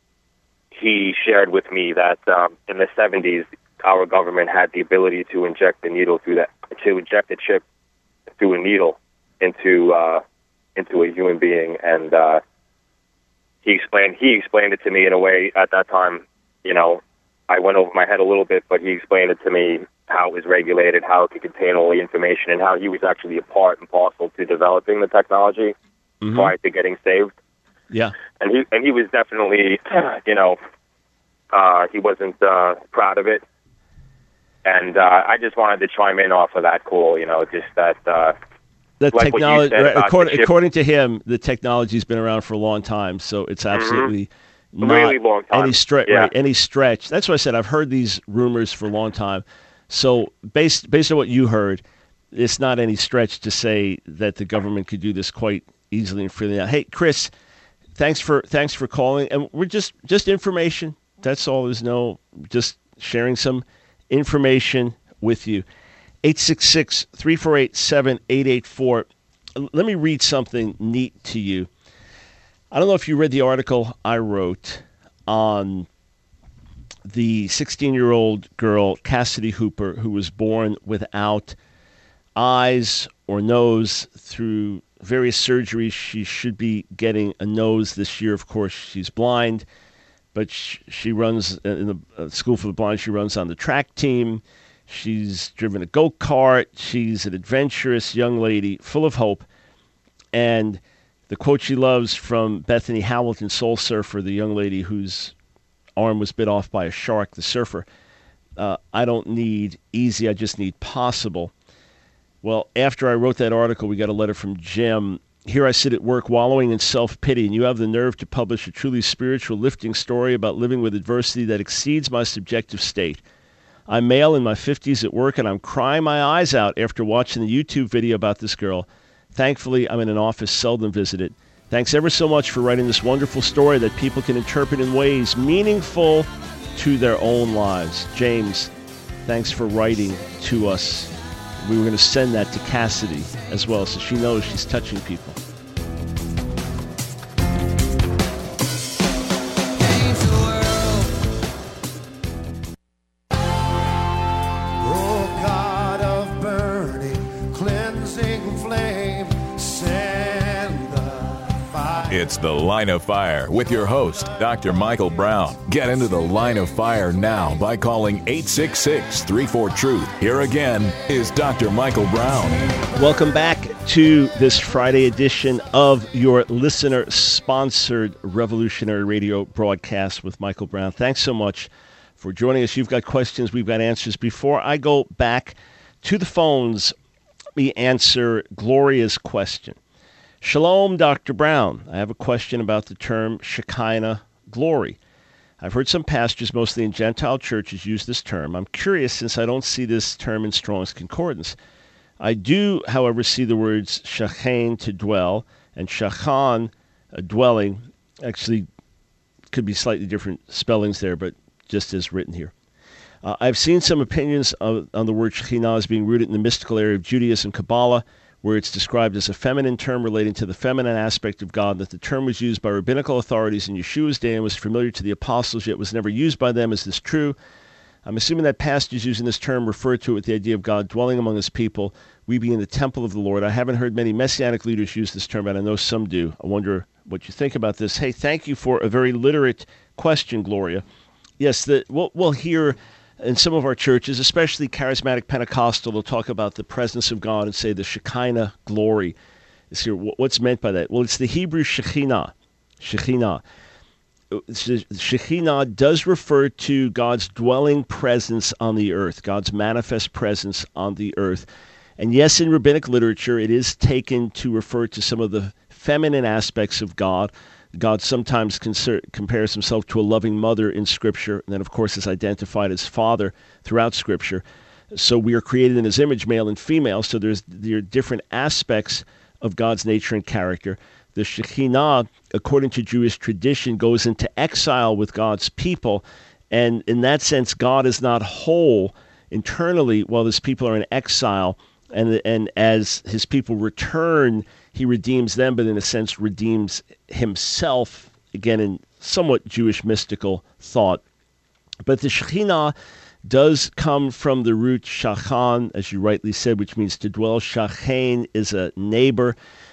he shared with me that um, in the seventies, our government had the ability to inject the needle through that, to inject a chip through a needle into uh, into a human being, and uh, he explained he explained it to me in a way at that time. You know, I went over my head a little bit, but he explained it to me how it was regulated, how it could contain all the information, and how he was actually a part and parcel to developing the technology Mhm. prior to getting saved. Yeah. And he and he was definitely, you know, uh, he wasn't uh, proud of it. And uh, I just wanted to chime in off of that call, you know, just that. Uh, The like what you technology, said about according, the chip. according to him, the technology's been around for a long time, so it's absolutely not Really long time. any stretch. Yeah. Right, any stretch. That's what I said. I've heard these rumors for a long time. So based based on what you heard, it's not any stretch to say that the government could do this quite easily and freely. Now, hey, Chris, thanks for thanks for calling, and we're just just information. That's all. There's no just sharing some information with you. eight six six, three four eight, seven eight eight four. Let me read something neat to you. I don't know if you read the article I wrote on the sixteen-year-old girl, Cassidy Hooper, who was born without eyes or nose through various surgeries. She should be getting a nose this year. Of course, she's blind, but she, she runs in the uh, School for the Blind. She runs on the track team. She's driven a go-kart. She's an adventurous young lady full of hope. And the quote she loves from Bethany Hamilton, Soul Surfer, the young lady whose arm was bit off by a shark, the surfer, uh, I don't need easy, I just need possible. Well, after I wrote that article, we got a letter from Jim. Here I sit at work wallowing in self-pity, and you have the nerve to publish a truly spiritual, lifting story about living with adversity that exceeds my subjective state. I'm male in my fifties at work, and I'm crying my eyes out after watching the YouTube video about this girl. Thankfully, I'm in an office seldom visited. Thanks ever so much for writing this wonderful story that people can interpret in ways meaningful to their own lives. James, thanks for writing to us. We were going to send that to Cassidy as well, so she knows she's touching people. It's The Line of Fire with your host, Doctor Michael Brown. Get into the Line of Fire now by calling eight six six, three four, truth. Here again is Doctor Michael Brown. Welcome back to this Friday edition of your listener-sponsored Revolutionary Radio broadcast with Michael Brown. Thanks so much for joining us. You've got questions, we've got answers. Before I go back to the phones, let me answer Gloria's question. Shalom, Doctor Brown. I have a question about the term Shekinah glory. I've heard some pastors, mostly in Gentile churches, use this term. I'm curious since I don't see this term in Strong's Concordance. I do, however, see the words Shachan, to dwell, and Shachan, a dwelling. Actually, could be slightly different spellings there, but just as written here. Uh, I've seen some opinions of, on the word Shekhinah as being rooted in the mystical area of Judaism, Kabbalah, where it's described as a feminine term relating to the feminine aspect of God, that the term was used by rabbinical authorities in Yeshua's day and was familiar to the apostles, yet was never used by them. Is this true? I'm assuming that pastors using this term refer to it with the idea of God dwelling among his people, we being the temple of the Lord. I haven't heard many Messianic leaders use this term, but I know some do. I wonder what you think about this. Hey, thank you for a very literate question, Gloria. Yes, the, we'll, we'll hear in some of our churches, especially charismatic Pentecostal, they'll talk about the presence of God and say the Shekinah glory is here. What's meant by that? Well, it's the Hebrew Shekhinah. Shekhinah. Shekhinah does refer to God's dwelling presence on the earth, God's manifest presence on the earth. And yes, in rabbinic literature, it is taken to refer to some of the feminine aspects of God. God sometimes conser- compares himself to a loving mother in Scripture, and then, of course, is identified as Father throughout Scripture. So we are created in his image, male and female, so there's there are different aspects of God's nature and character. The Shekhinah, according to Jewish tradition, goes into exile with God's people, and in that sense, God is not whole internally while his people are in exile, and and as his people return, he redeems them, but in a sense redeems himself, again in somewhat Jewish mystical thought. But the Shekhinah does come from the root Shachan, as you rightly said, which means to dwell. Shachain is a neighbor.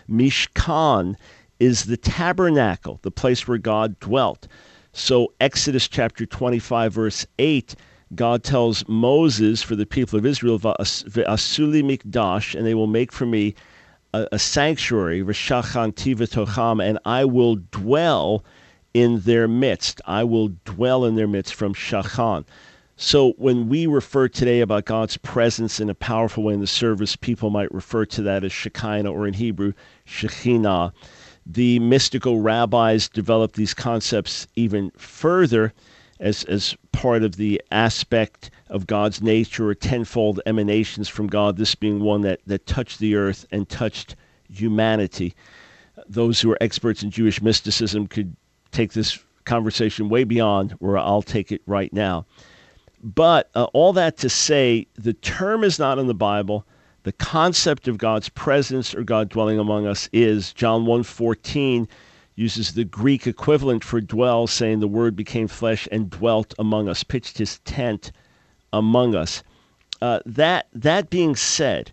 Mishkan is the tabernacle, the place where God dwelt. So Exodus chapter twenty-five, verse eight, God tells Moses for the people of Israel, V'asuli mikdash, and they will make for me a, a sanctuary, V'shachanti v'tocham, and I will dwell in their midst. I will dwell in their midst, from Shachan. So when we refer today about God's presence in a powerful way in the service, people might refer to that as Shekinah, or in Hebrew, Shekhinah. The mystical rabbis developed these concepts even further as as part of the aspect of God's nature, or tenfold emanations from God, this being one that, that touched the earth and touched humanity. Those who are experts in Jewish mysticism could take this conversation way beyond where I'll take it right now. But uh, all that to say, the term is not in the Bible. The concept of God's presence or God dwelling among us is. John one fourteen uses the Greek equivalent for dwell, saying the Word became flesh and dwelt among us, pitched his tent among us. Uh, that that being said,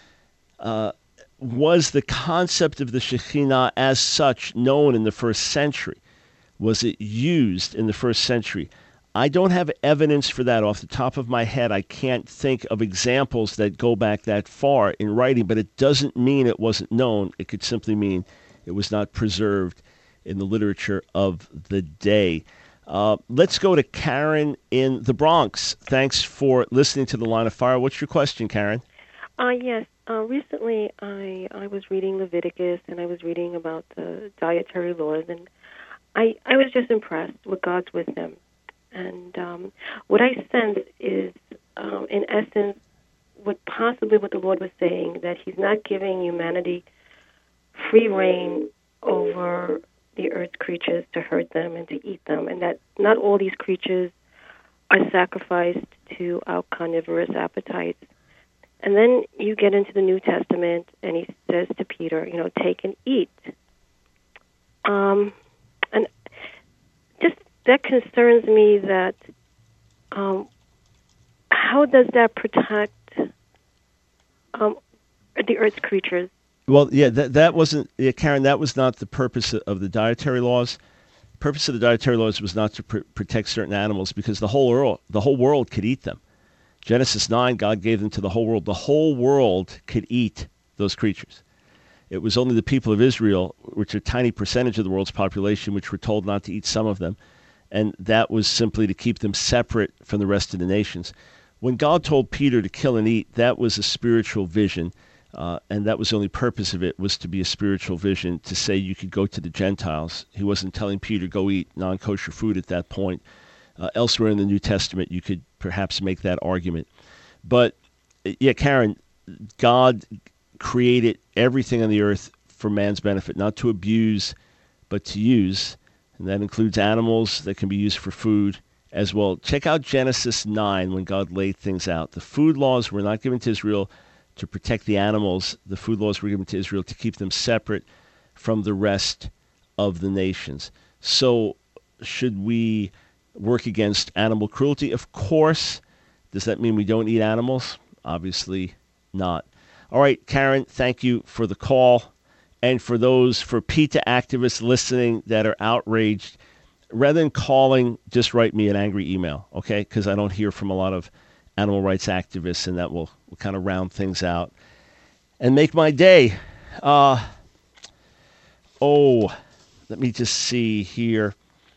uh, was the concept of the Shekhinah as such known in the first century? Was it used in the first century? I don't have evidence for that off the top of my head. I can't think of examples that go back that far in writing, but it doesn't mean it wasn't known. It could simply mean it was not preserved in the literature of the day. Uh, let's go to Karen in the Bronx. Thanks for listening to The Line of Fire. What's your question, Karen? Uh, yes. Uh, recently, I, I was reading Leviticus, and I was reading about the dietary laws, and I, I was just impressed with God's wisdom. And um, what I sense is, um, in essence, what possibly what the Lord was saying, that he's not giving humanity free reign over the earth's creatures to hurt them and to eat them, and that not all these creatures are sacrificed to our carnivorous appetites. And then you get into the New Testament, and he says to Peter, you know, take and eat. Um, and just that concerns me that um, how does that protect um, the earth's creatures? Well, yeah, that that wasn't, yeah, Karen, that was not the purpose of the dietary laws. The purpose of the dietary laws was not to pr- protect certain animals because the whole world, the whole world could eat them. Genesis nine, God gave them to the whole world. The whole world could eat those creatures. It was only the people of Israel, which are a tiny percentage of the world's population, which were told not to eat some of them. And that was simply to keep them separate from the rest of the nations. When God told Peter to kill and eat, that was a spiritual vision. Uh, and that was the only purpose of it, was to be a spiritual vision, to say you could go to the Gentiles. He wasn't telling Peter, go eat non-kosher food at that point. Uh, elsewhere in the New Testament, you could perhaps make that argument. But, yeah, Karen, God created everything on the earth for man's benefit, not to abuse, but to use. And that includes animals that can be used for food as well. Check out Genesis nine when God laid things out. The food laws were not given to Israel to protect the animals. The food laws were given to Israel to keep them separate from the rest of the nations. So should we work against animal cruelty? Of course. Does that mean we don't eat animals? Obviously not. All right, Karen, thank you for the call. And for those, for PETA activists listening that are outraged, rather than calling, just write me an angry email, okay? Because I don't hear from a lot of animal rights activists, and that will, will kind of round things out and make my day. Uh, oh, let me just see here.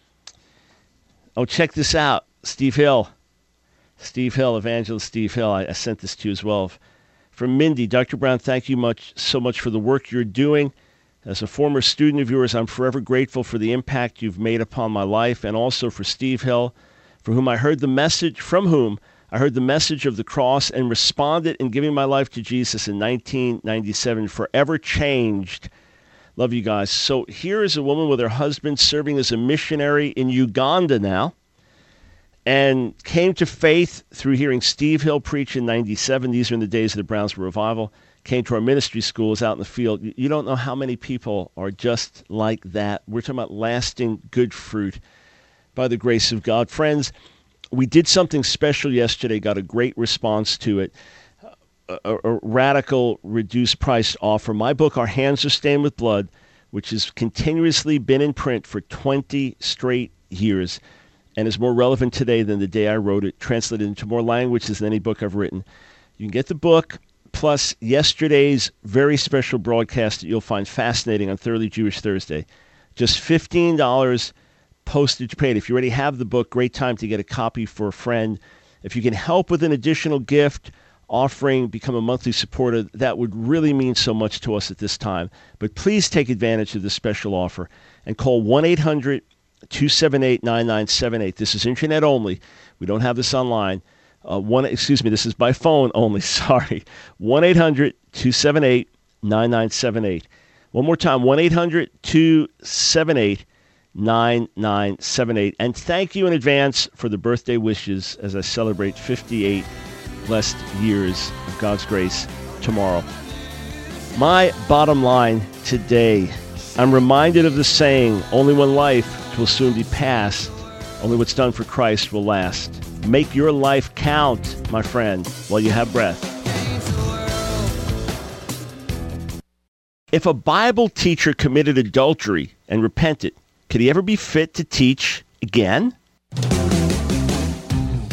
Oh, check this out. Steve Hill. Steve Hill, Evangelist Steve Hill. I, I sent this to you as well. From Mindy, Doctor Brown, thank you much so much for the work you're doing. As a former student of yours, I'm forever grateful for the impact you've made upon my life, and also for Steve Hill, for whom I heard the message, from whom I heard the message of the cross and responded in giving my life to Jesus in nineteen ninety-seven, forever changed. Love you guys. So here is a woman with her husband serving as a missionary in Uganda now, and came to faith through hearing Steve Hill preach in ninety-seven. These are in the days of the Brownsville Revival. Came to our ministry schools out in the field. You don't know how many people are just like that. We're talking about lasting good fruit by the grace of God. Friends, we did something special yesterday, got a great response to it. A, a radical reduced price offer. My book, Our Hands Are Stained with Blood, which has continuously been in print for twenty straight years and is more relevant today than the day I wrote it, translated into more languages than any book I've written. You can get the book, plus yesterday's very special broadcast that you'll find fascinating on Thoroughly Jewish Thursday. Just fifteen dollars postage paid. If you already have the book, great time to get a copy for a friend. If you can help with an additional gift, offering, become a monthly supporter, that would really mean so much to us at this time. But please take advantage of this special offer and call one eight hundred two seven eight nine nine seven eight. This is internet only. We don't have this online. Uh, one, excuse me, this is by phone only. Sorry. one eight hundred two seven eight nine nine seven eight. One more time, one eight hundred two seven eight nine nine seven eight. And thank you in advance for the birthday wishes as I celebrate fifty-eight blessed years of God's grace tomorrow. My bottom line today, I'm reminded of the saying, only one life will soon be passed. Only what's done for Christ will last. Make your life count, my friend, while you have breath. If a Bible teacher committed adultery and repented, could he ever be fit to teach again?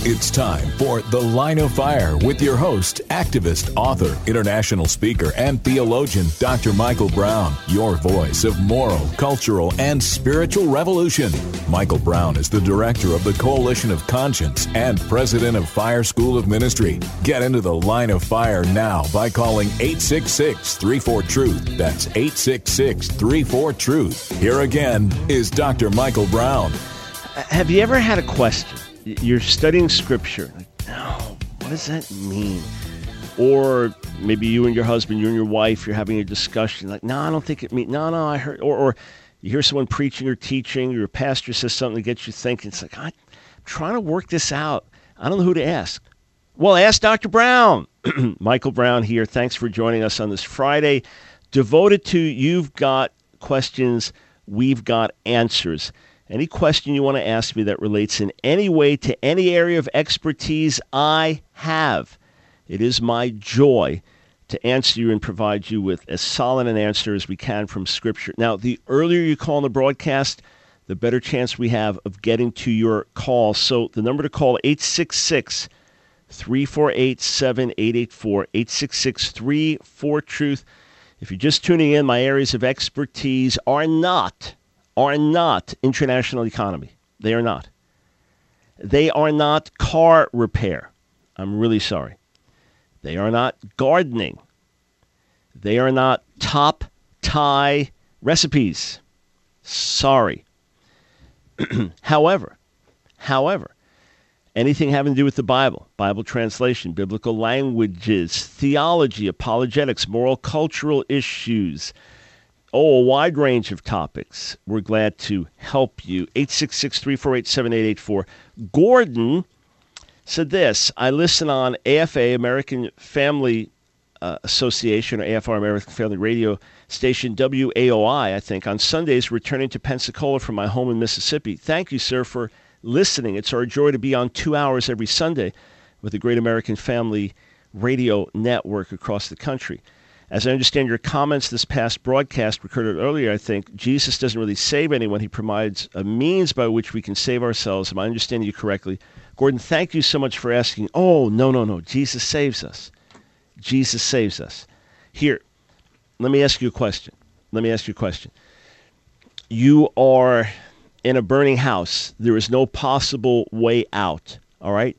It's time for The Line of Fire with your host, activist, author, international speaker, and theologian, Doctor Michael Brown, your voice of moral, cultural, and spiritual revolution. Michael Brown is the director of the Coalition of Conscience and president of Fire School of Ministry. Get into The Line of Fire now by calling eight six six, three four, truth. That's eight six six, three four, truth. Here again is Doctor Michael Brown. Have you ever had a question? You're studying Scripture. Like, no, what does that mean? Or maybe you and your husband, you and your wife, you're having a discussion. Like, no, I don't think it means. No, no, I heard. Or, or you hear someone preaching or teaching. Your pastor says something that gets you thinking. It's like, I'm trying to work this out. I don't know who to ask. Well, ask Doctor Brown. Michael Brown here. Thanks for joining us on this Friday, devoted to You've Got Questions, We've Got Answers. Any question you want to ask me that relates in any way to any area of expertise I have, it is my joy to answer you and provide you with as solid an answer as we can from Scripture. Now, the earlier you call on the broadcast, the better chance we have of getting to your call. So the number to call, eight six six, three four eight, seven eight eight four, eight six six, three four, truth. If you're just tuning in, my areas of expertise are not are not international economy. They are not. They are not car repair. I'm really sorry. They are not gardening. They are not top Thai recipes. Sorry. However, however, anything having to do with the Bible, Bible translation, biblical languages, theology, apologetics, moral, cultural issues, Oh, a wide range of topics. We're glad to help you. eight six six, three four eight, seven eight eight four. Gordon said this: I listen on A F A, American Family uh, Association, or A F R, American Family Radio Station, W A O I, I think, on Sundays, returning to Pensacola from my home in Mississippi. Thank you, sir, for listening. It's our joy to be on two hours every Sunday with the Great American Family Radio Network across the country. As I understand your comments this past broadcast, recorded earlier, I think, Jesus doesn't really save anyone. He provides a means by which we can save ourselves. Am I understanding you correctly? Gordon, thank you so much for asking. Oh, no, no, no. Jesus saves us. Jesus saves us. Here, let me ask you a question. Let me ask you a question. You are in a burning house. There is no possible way out, all right?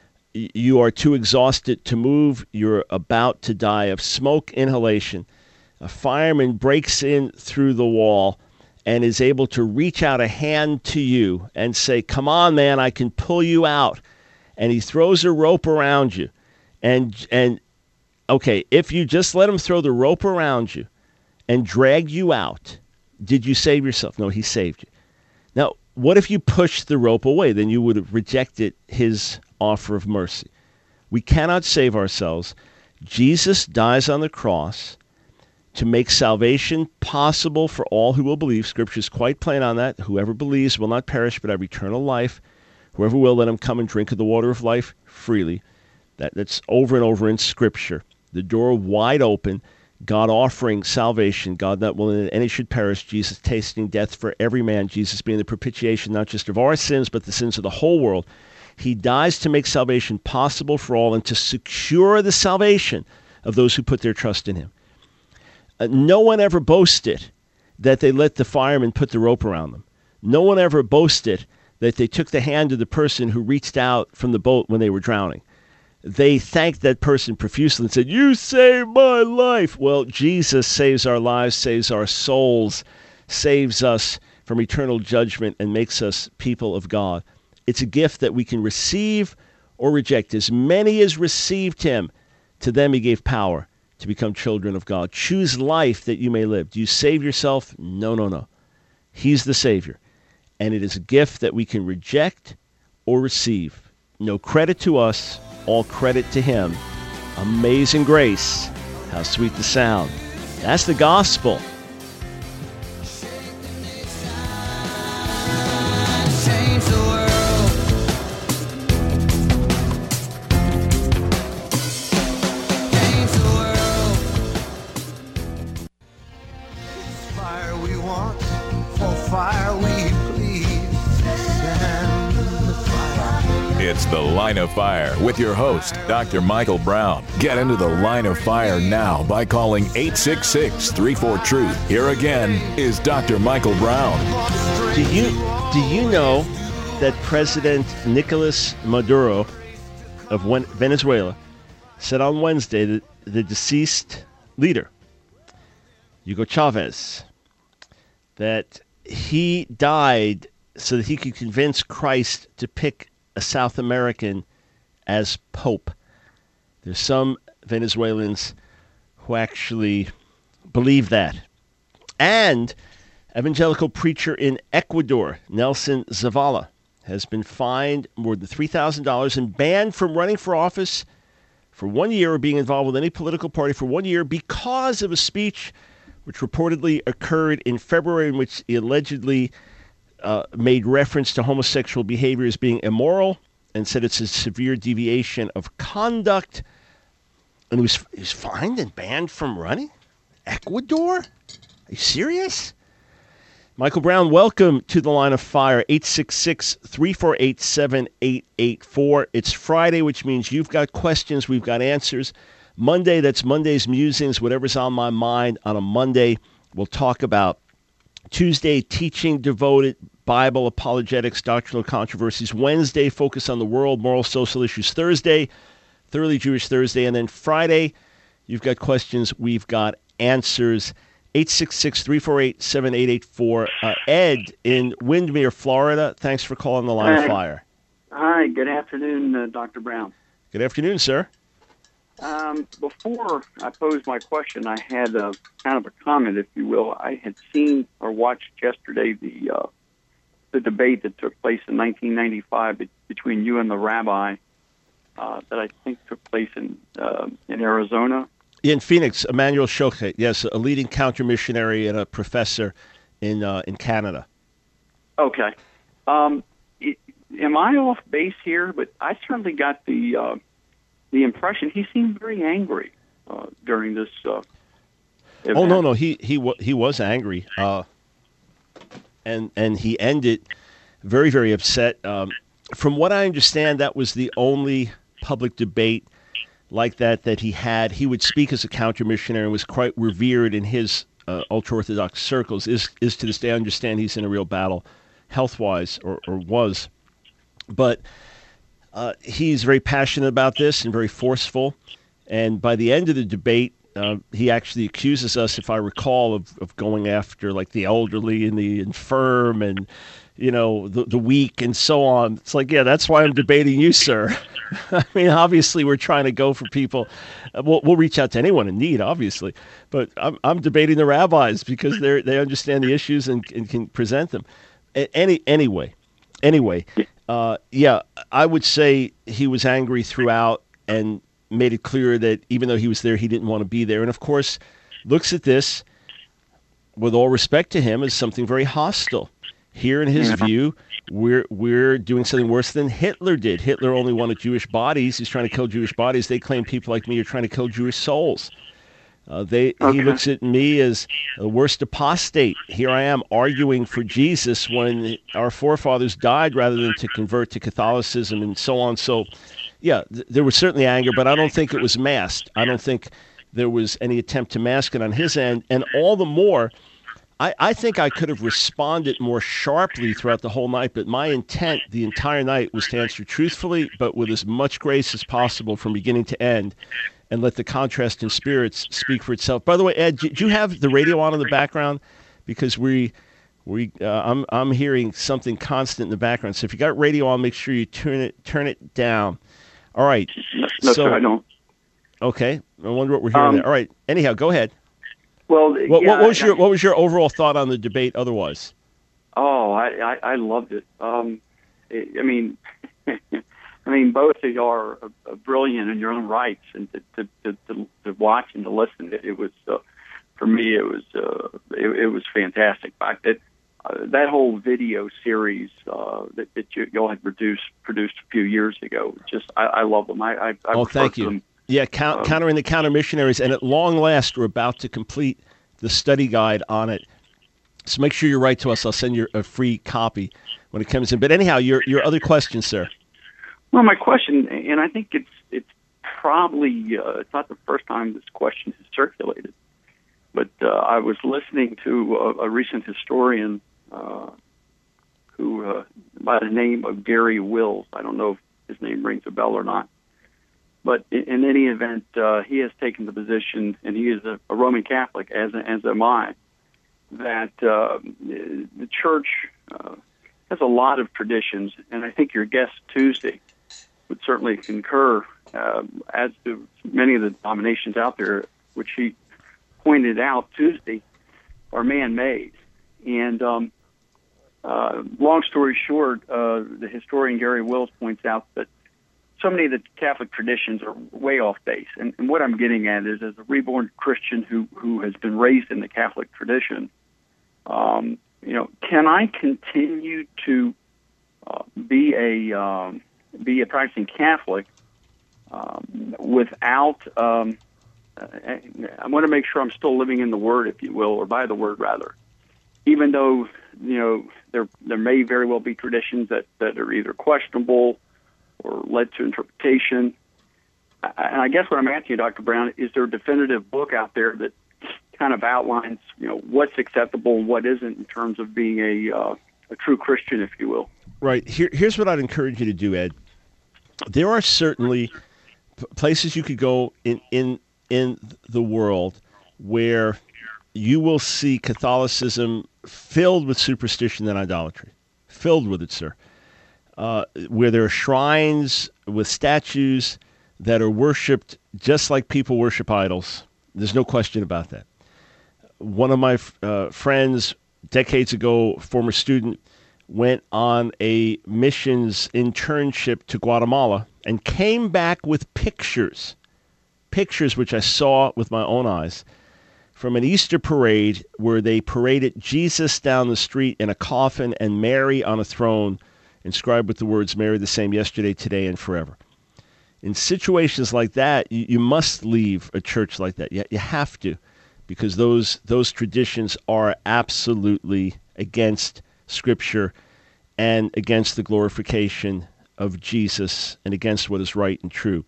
You are too exhausted to move. You're about to die of smoke inhalation. A fireman breaks in through the wall and is able to reach out a hand to you and say, come on, man, I can pull you out. And he throws a rope around you. And, and okay, if you just let him throw the rope around you and drag you out, did you save yourself? No, he saved you. Now, what if you pushed the rope away? Then you would have rejected his offer of mercy. We cannot save ourselves. Jesus dies on the cross to make salvation possible for all who will believe. Scripture is quite plain on that. Whoever believes will not perish but have eternal life. Whoever will, let him come and drink of the water of life freely. That, that's over and over in Scripture. The door wide open, God offering salvation, God not willing that any should perish, Jesus tasting death for every man, Jesus being the propitiation not just of our sins, but the sins of the whole world. He dies to make salvation possible for all and to secure the salvation of those who put their trust in him. Uh, no one ever boasted that they let the fireman put the rope around them. No one ever boasted that they took the hand of the person who reached out from the boat when they were drowning. They thanked that person profusely and said, you saved my life. Well, Jesus saves our lives, saves our souls, saves us from eternal judgment, and makes us people of God. It's a gift that we can receive or reject. As many as received him, to them he gave power to become children of God. Choose life that you may live. Do you save yourself? No, no, no. He's the Savior. And it is a gift that we can reject or receive. No credit to us, all credit to him. Amazing grace. How sweet the sound. That's the gospel. Fire we please, send the fire. It's The Line of Fire with your host, Doctor Michael Brown. Get into the Line of Fire now by calling eight six six, three four, truth. Here again is Doctor Michael Brown. Do you do you know that President Nicolas Maduro of Venezuela said on Wednesday that the deceased leader, Hugo Chavez, that he died so that he could convince Christ to pick a South American as Pope? There's some Venezuelans who actually believe that. And evangelical preacher in Ecuador, Nelson Zavala, has been fined more than three thousand dollars and banned from running for office for one year or being involved with any political party for one year because of a speech which reportedly occurred in February in which he allegedly uh, made reference to homosexual behavior as being immoral and said it's a severe deviation of conduct. And he was, he was fined and banned from running? Ecuador? Are you serious? Michael Brown, welcome to the Line of Fire, eight six six, three four eight, seven eight eight four. It's Friday, which means you've got questions, we've got answers. Monday, that's Monday's musings, whatever's on my mind on a Monday, we'll talk about. Tuesday, teaching devoted, Bible, apologetics, doctrinal controversies. Wednesday, focus on the world, moral, social issues. Thursday, Thoroughly Jewish Thursday. And then Friday, you've got questions, we've got answers. eight six six, three four eight, seven eight eight four. Uh, Ed in Windermere, Florida, thanks for calling the Line Hi. of Fire. Hi, good afternoon, uh, Doctor Brown. Good afternoon, sir. Um, before I posed my question, I had a, kind of a comment, if you will. I had seen or watched yesterday the uh, the debate that took place in nineteen ninety-five be- between you and the rabbi uh, that I think took place in uh, in Arizona. In Phoenix, Emmanuel Shochet, yes, a leading counter-missionary and a professor in uh, in Canada. Okay. Um, it, am I off base here? But I certainly got the uh, the impression he seemed very angry uh, during this uh, event. Oh, no, no, he he, w- he was angry, uh, and, and he ended very, very upset. Um, from what I understand, that was the only public debate like that that he had. He would speak as a counter-missionary and was quite revered in his uh, ultra-Orthodox circles. Is is to this day, I understand he's in a real battle health-wise, or, or was. But uh, he's very passionate about this and very forceful. And by the end of the debate, uh, he actually accuses us, if I recall, of, of going after like the elderly and the infirm and, you know, the, the weak and so on. It's like, yeah, that's why I'm debating you, sir. I mean, obviously, we're trying to go for people. We'll, we'll reach out to anyone in need, obviously. But I'm, I'm debating the rabbis because they they understand the issues and, and can present them. Any Anyway, anyway, uh, yeah, I would say he was angry throughout and made it clear that even though he was there, he didn't want to be there. And, of course, looks at this, with all respect to him, as something very hostile. Here, in his view, we're we're doing something worse than Hitler did. Hitler only wanted Jewish bodies. He's trying to kill Jewish bodies. They claim people like me are trying to kill Jewish souls. Uh, they okay. He looks at me as the worst apostate. Here I am arguing for Jesus when our forefathers died rather than to convert to Catholicism and so on. So, yeah, th- there was certainly anger, but I don't think it was masked. I don't think there was any attempt to mask it on his end. And all the more, I, I think I could have responded more sharply throughout the whole night, but my intent the entire night was to answer truthfully, but with as much grace as possible from beginning to end, and let the contrast in spirits speak for itself. By the way, Ed, do you have the radio on in the background? Because we, we, uh, I'm, I'm hearing something constant in the background. So if you got radio on, make sure you turn it, turn it down. All right. No, no so, sir, I don't. Okay. I wonder what we're hearing Um, there. All right. Anyhow, go ahead. Well, What, yeah, what was I, your What was your overall thought on the debate? Otherwise, oh, I, I, I loved it. Um, it I mean, I mean, both of you are uh, brilliant in your own rights, and to to, to, to, to watch and to listen, it, it was uh, for me, it was uh, it, it was fantastic. I, it, uh, that whole video series uh, that, that you y'all had produced produced a few years ago, just I, I love them. I, I, I oh, thank you. Them. Yeah, count, um, countering the counter missionaries, and at long last, we're about to complete the study guide on it. So make sure you write to us. I'll send you a free copy when it comes in. But anyhow, your your other question, sir. Well, my question, and I think it's it's probably uh, it's not the first time this question has circulated, but uh, I was listening to a, a recent historian uh, who, uh, by the name of Gary Wills. I don't know if his name rings a bell or not, but in, in any event, uh, he has taken the position, and he is a, a Roman Catholic, as as am I, that uh, the church uh, has a lot of traditions, and I think your guest Tuesday would certainly concur, uh, as do many of the denominations out there, which he pointed out Tuesday, are man-made. And um, uh, long story short, uh, the historian Gary Wills points out that so many of the Catholic traditions are way off base. And, and what I'm getting at is, as a reborn Christian who, who has been raised in the Catholic tradition, um, you know, can I continue to uh, be a um, be a practicing Catholic um, without? Um, I want to make sure I'm still living in the Word, if you will, or by the Word rather. Even though, you know, there there may very well be traditions that, that are either questionable or led to interpretation. And I guess what I'm asking you, Doctor Brown, is there a definitive book out there that kind of outlines, you know, what's acceptable and what isn't in terms of being a uh, a true Christian, if you will? Right. Here, here's what I'd encourage you to do, Ed. There are certainly p- places you could go in, in in the world where you will see Catholicism filled with superstition and idolatry, filled with it, sir. Uh, where there are shrines with statues that are worshipped just like people worship idols. There's no question about that. One of my uh, friends, decades ago, former student, went on a missions internship to Guatemala and came back with pictures, pictures which I saw with my own eyes, from an Easter parade where they paraded Jesus down the street in a coffin and Mary on a throne, inscribed with the words, Mary the same yesterday, today, and forever. In situations like that, you, you must leave a church like that. You, you have to, because those those traditions are absolutely against Scripture and against the glorification of Jesus and against what is right and true.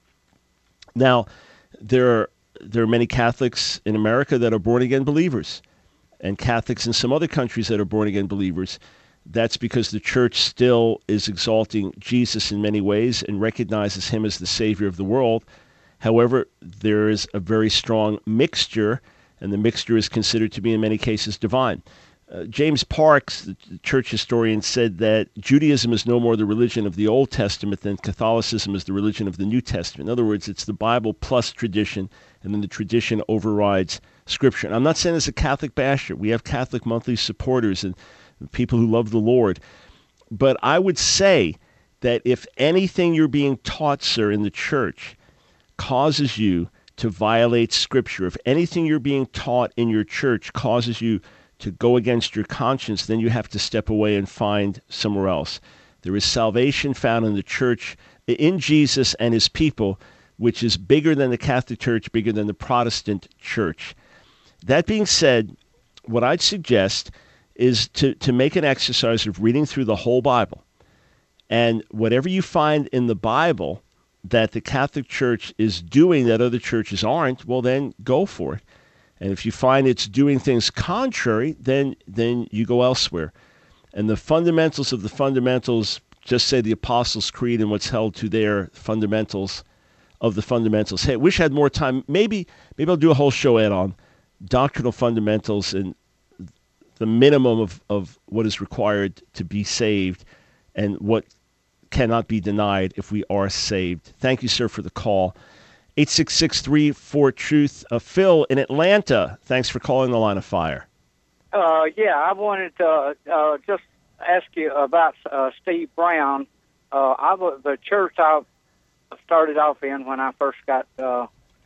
Now, there are, there are many Catholics in America that are born-again believers, and Catholics in some other countries that are born-again believers. That's because the church still is exalting Jesus in many ways and recognizes him as the Savior of the world. However, there is a very strong mixture, and the mixture is considered to be in many cases divine. Uh, James Parks, the church historian, said that Judaism is no more the religion of the Old Testament than Catholicism is the religion of the New Testament. In other words, it's the Bible plus tradition, and then the tradition overrides Scripture. And I'm not saying this as a Catholic basher. We have Catholic monthly supporters and people who love the Lord. But I would say that if anything you're being taught, sir, in the church causes you to violate Scripture, if anything you're being taught in your church causes you to go against your conscience, then you have to step away and find somewhere else. There is salvation found in the church, in Jesus and his people, which is bigger than the Catholic Church, bigger than the Protestant Church. That being said, what I'd suggest is to, to make an exercise of reading through the whole Bible. And whatever you find in the Bible that the Catholic Church is doing that other churches aren't, well, then go for it. And if you find it's doing things contrary, then then you go elsewhere. And the fundamentals of the fundamentals, just say the Apostles' Creed and what's held to their fundamentals of the fundamentals. Hey, I wish I had more time. Maybe maybe I'll do a whole show, Ed, on doctrinal fundamentals and the minimum of, of what is required to be saved and what cannot be denied if we are saved. Thank you, sir, for the call. eight six six, three four, truth. Uh, Phil in Atlanta, thanks for calling the Line of Fire. Uh, yeah, I wanted to uh, just ask you about uh, Steve Brown. Uh, I was, the church I started off in when I first got uh,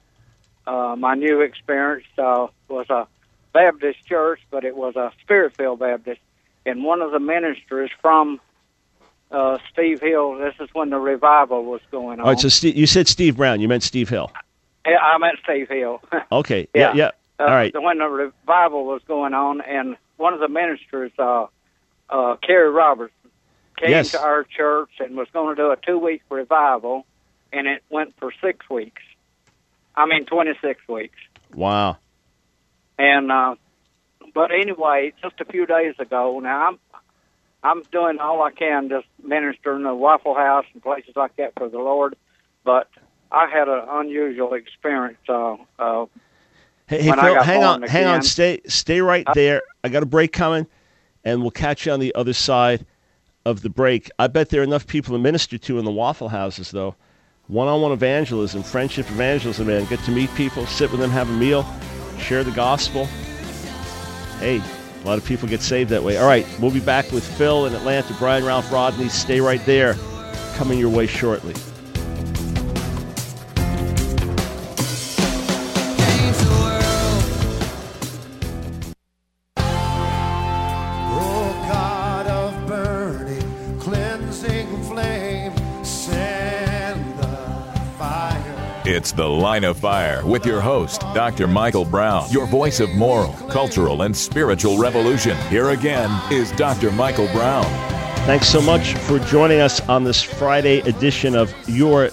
uh, my new experience uh, was a Baptist church, but it was a Spirit-filled Baptist. And one of the ministers from uh, Steve Hill, this is when the revival was going on. All right, so Steve, you said Steve Brown. You meant Steve Hill. Yeah, I meant Steve Hill. Okay, yeah, yeah. Uh, All right. When the revival was going on, and one of the ministers, uh, uh, Kerry Robertson, came Yes. to our church and was going to do a two-week revival, and it went for six weeks. I mean, twenty-six weeks. Wow. And uh, but anyway, just a few days ago, now I'm I'm doing all I can, just ministering the Waffle House and places like that for the Lord. But I had an unusual experience. Uh, uh, Hey, hey when I Phil, got hang born on, hang on, again. stay, stay right there. I got a break coming, and we'll catch you on the other side of the break. I bet there are enough people to minister to in the Waffle Houses, though. One-on-one evangelism, friendship evangelism, man. Get to meet people, sit with them, have a meal, share the gospel. Hey, a lot of people get saved that way. All right, we'll be back with Phil in Atlanta, Brian Ralph Rodney. Stay right there. Coming your way shortly. It's The Line of Fire with your host, Doctor Michael Brown, your voice of moral, cultural, and spiritual revolution. Here again is Doctor Michael Brown. Thanks so much for joining us on this Friday edition of your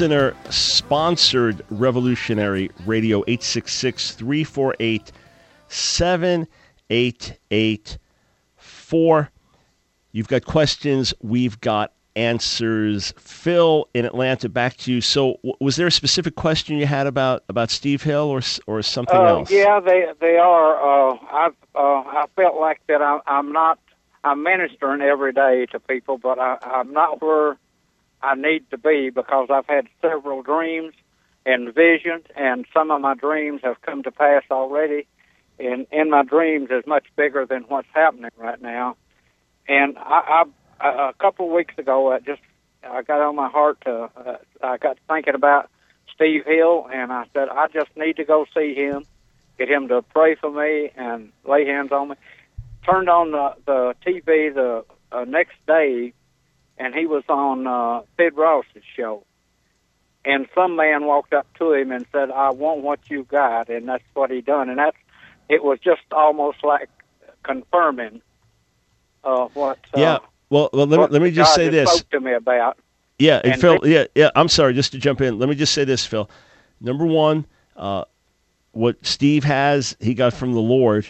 listener-sponsored Revolutionary Radio, eight six six, three four eight, seven eight eight four. You've got questions, we've got answers. Phil in Atlanta, back to you. So w- was there a specific question you had about, about Steve Hill or or something uh, else? Yeah, they they are. Uh, I've uh, I felt like that. I, I'm not. I'm ministering every day to people, but I, I'm not where I need to be because I've had several dreams and visions, and some of my dreams have come to pass already. And in my dreams is much bigger than what's happening right now. And I, I, a couple of weeks ago, I just I got on my heart to. Uh, I got thinking about Steve Hill, and I said I just need to go see him, get him to pray for me and lay hands on me. Turned on the, the T V the uh, next day, and he was on uh, Sid Ross's show. And some man walked up to him and said, "I want what you got," and that's what he done. And that's it was just almost like confirming uh, what. Uh, Yeah. Well, well let me what let me just God say had this. spoke to me about. Yeah, and And Phil, they- yeah, yeah, I'm sorry, just to jump in. Let me just say this, Phil. Number one, uh, what Steve has, he got from the Lord,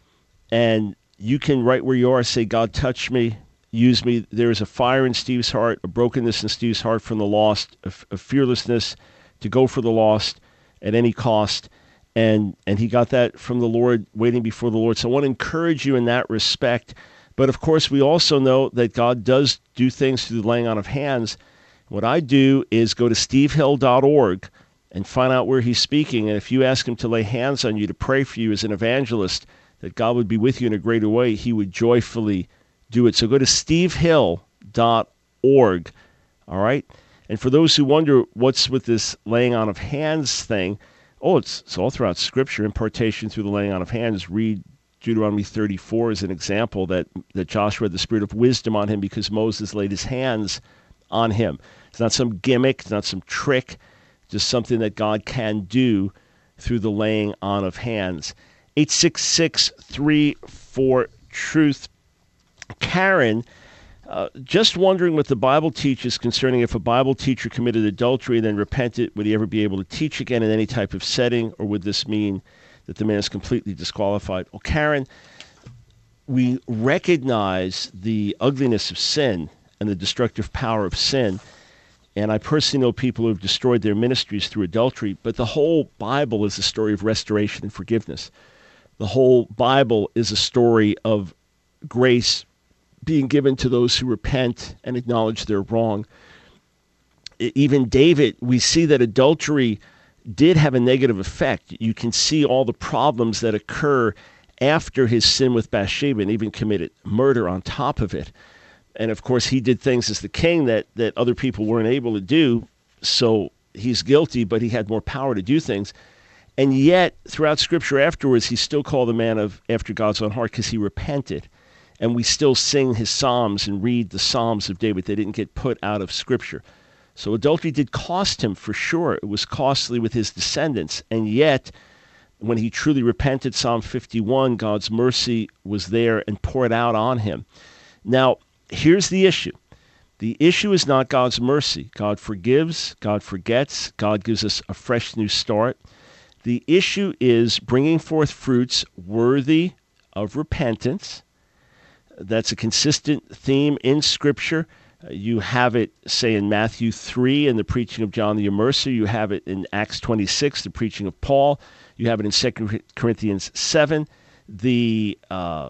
and you can, right where you are, say, God, touch me, use me. There is a fire in Steve's heart, a brokenness in Steve's heart from the lost, a, a fearlessness to go for the lost at any cost, and and he got that from the Lord, waiting before the Lord. So I want to encourage you in that respect. But, of course, we also know that God does do things through the laying on of hands. What I do is go to steve hill dot org and find out where he's speaking. And if you ask him to lay hands on you, to pray for you as an evangelist, that God would be with you in a greater way, he would joyfully do it. So go to steve hill dot org, all right? And for those who wonder what's with this laying on of hands thing, oh, it's, it's all throughout Scripture, impartation through the laying on of hands. Read Deuteronomy thirty-four as an example that, that Joshua had the spirit of wisdom on him because Moses laid his hands on him. It's not some gimmick, it's not some trick, just something that God can do through the laying on of hands. eight six six, three four, truth. Karen, uh, just wondering what the Bible teaches concerning if a Bible teacher committed adultery and then repented, would he ever be able to teach again in any type of setting, or would this mean that the man is completely disqualified? Well, Karen, we recognize the ugliness of sin and the destructive power of sin. And I personally know people who have destroyed their ministries through adultery, but the whole Bible is a story of restoration and forgiveness. The whole Bible is a story of grace being given to those who repent and acknowledge their wrong. Even David, we see that adultery did have a negative effect. You can see all the problems that occur after his sin with Bathsheba, and even committed murder on top of it. And of course, he did things as the king that, that other people weren't able to do. So he's guilty, but he had more power to do things. And yet, throughout Scripture afterwards, he's still called a man of after God's own heart because he repented. And we still sing his Psalms and read the Psalms of David. They didn't get put out of Scripture. So adultery did cost him, for sure. It was costly with his descendants. And yet, when he truly repented, Psalm fifty-one, God's mercy was there and poured out on him. Now, here's the issue. The issue is not God's mercy. God forgives, God forgets, God gives us a fresh new start. The issue is bringing forth fruits worthy of repentance. That's a consistent theme in Scripture. Uh, you have it, say, in Matthew three in the preaching of John the Immerser. You have it in Acts twenty-six, the preaching of Paul. You have it in Second Corinthians seven, the uh,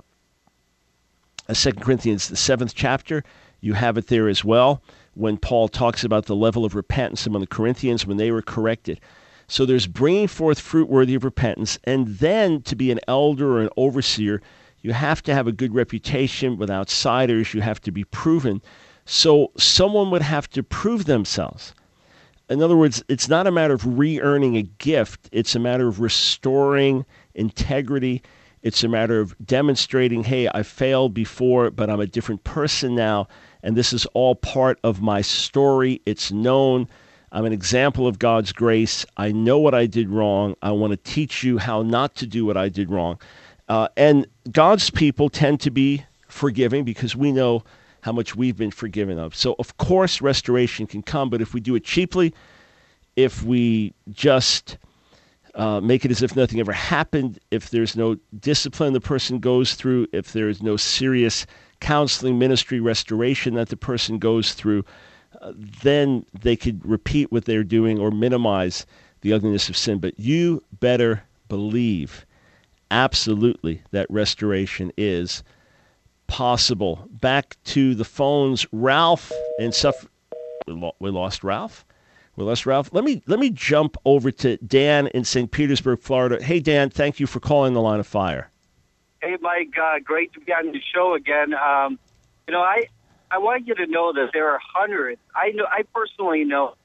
Second Corinthians, the seventh chapter. You have it there as well when Paul talks about the level of repentance among the Corinthians when they were corrected. So there's bringing forth fruit worthy of repentance, and then to be an elder or an overseer, you have to have a good reputation with outsiders. You have to be proven. So someone would have to prove themselves. In other words, it's not a matter of re-earning a gift. It's a matter of restoring integrity. It's a matter of demonstrating, hey, I failed before, but I'm a different person now, and this is all part of my story. It's known. I'm an example of God's grace. I know what I did wrong. I want to teach you how not to do what I did wrong. Uh, and God's people tend to be forgiving because we know how much we've been forgiven of. So, of course, restoration can come, but if we do it cheaply, if we just uh, make it as if nothing ever happened, if there's no discipline the person goes through, if there's no serious counseling, ministry, restoration that the person goes through, uh, then they could repeat what they're doing or minimize the ugliness of sin. But you better believe absolutely that restoration is possible. Back to the phones. Ralph and stuff. We lost Ralph. We lost Ralph. Let me let me jump over to Dan in Saint Petersburg, Florida. Hey, Dan, thank you for calling the Line of Fire. Hey, Mike. Uh, great to be on the show again. Um, you know, I I want you to know that there are hundreds. I know. I personally know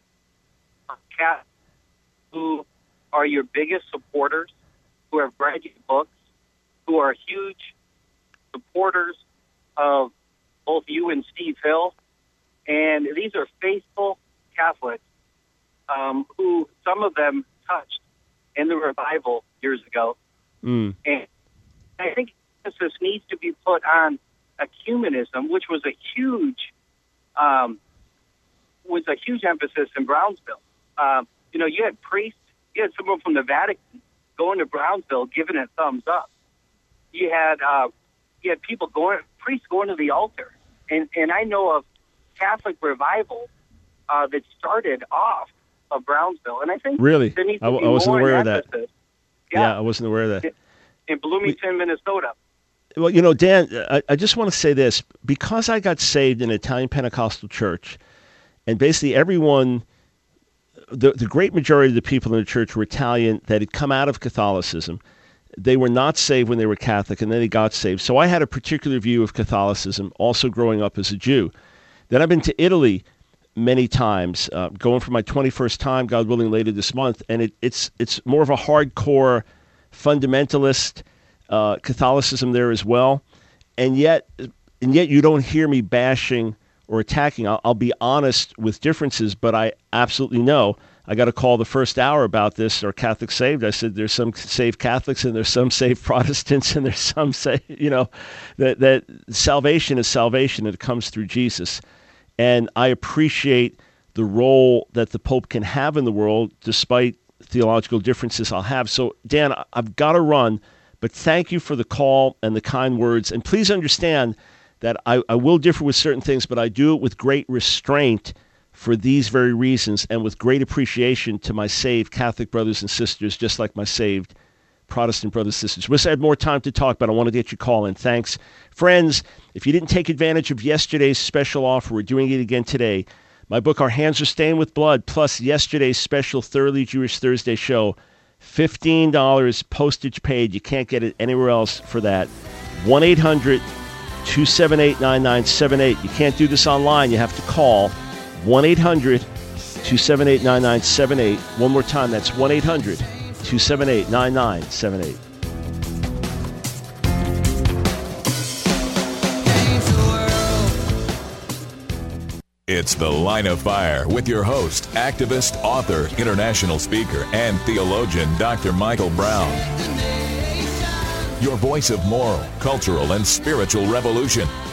cats who are your biggest supporters, who have read your books, who are huge supporters of both you and Steve Hill. And these are faithful Catholics um, who some of them touched in the revival years ago. Mm. And I think emphasis needs to be put on ecumenism, which was a huge um, was a huge emphasis in Brownsville. Um, you know, you had priests, you had someone from the Vatican going to Brownsville, giving it thumbs up. You had uh, you had people going, priests going to the altar, and and I know of Catholic revival uh, that started off of Brownsville, and I think really, there needs to I, be I wasn't more aware of emphasis. that. Yeah. yeah, I wasn't aware of that. In Bloomington, we, Minnesota. Well, you know, Dan, I, I just want to say this. Because I got saved in an Italian Pentecostal church, and basically everyone, the, the great majority of the people in the church were Italian that had come out of Catholicism. They were not saved when they were Catholic, and then they got saved. So I had a particular view of Catholicism, also growing up as a Jew. Then I've been to Italy many times, uh, going for my twenty-first time, God willing, later this month, and it, it's it's more of a hardcore fundamentalist uh, Catholicism there as well, and yet and yet you don't hear me bashing or attacking. I'll, I'll be honest with differences, but I absolutely know. I got a call the first hour about this, are Catholics saved? I said there's some saved Catholics and there's some saved Protestants and there's some say, you know, that that salvation is salvation and it comes through Jesus. And I appreciate the role that the Pope can have in the world, despite theological differences I'll have. So, Dan, I've got to run, but thank you for the call and the kind words. And please understand that I, I will differ with certain things, but I do it with great restraint for these very reasons and with great appreciation to my saved Catholic brothers and sisters, just like my saved Protestant brothers and sisters. Wish I had more time to talk, but I wanted to get your call in. Thanks. Friends, if you didn't take advantage of yesterday's special offer, we're doing it again today. My book, Our Hands Are Stained with Blood, plus yesterday's special Thoroughly Jewish Thursday show, fifteen dollars postage paid. You can't get it anywhere else for that. one eight hundred two seven eight nine nine seven eight. You can't do this online. You have to call one eight hundred two seven eight nine nine seven eight. One more time, that's one eight hundred two seven eight nine nine seven eight. It's The Line of Fire with your host, activist, author, international speaker, and theologian, Doctor Michael Brown. Your voice of moral, cultural, and spiritual revolution.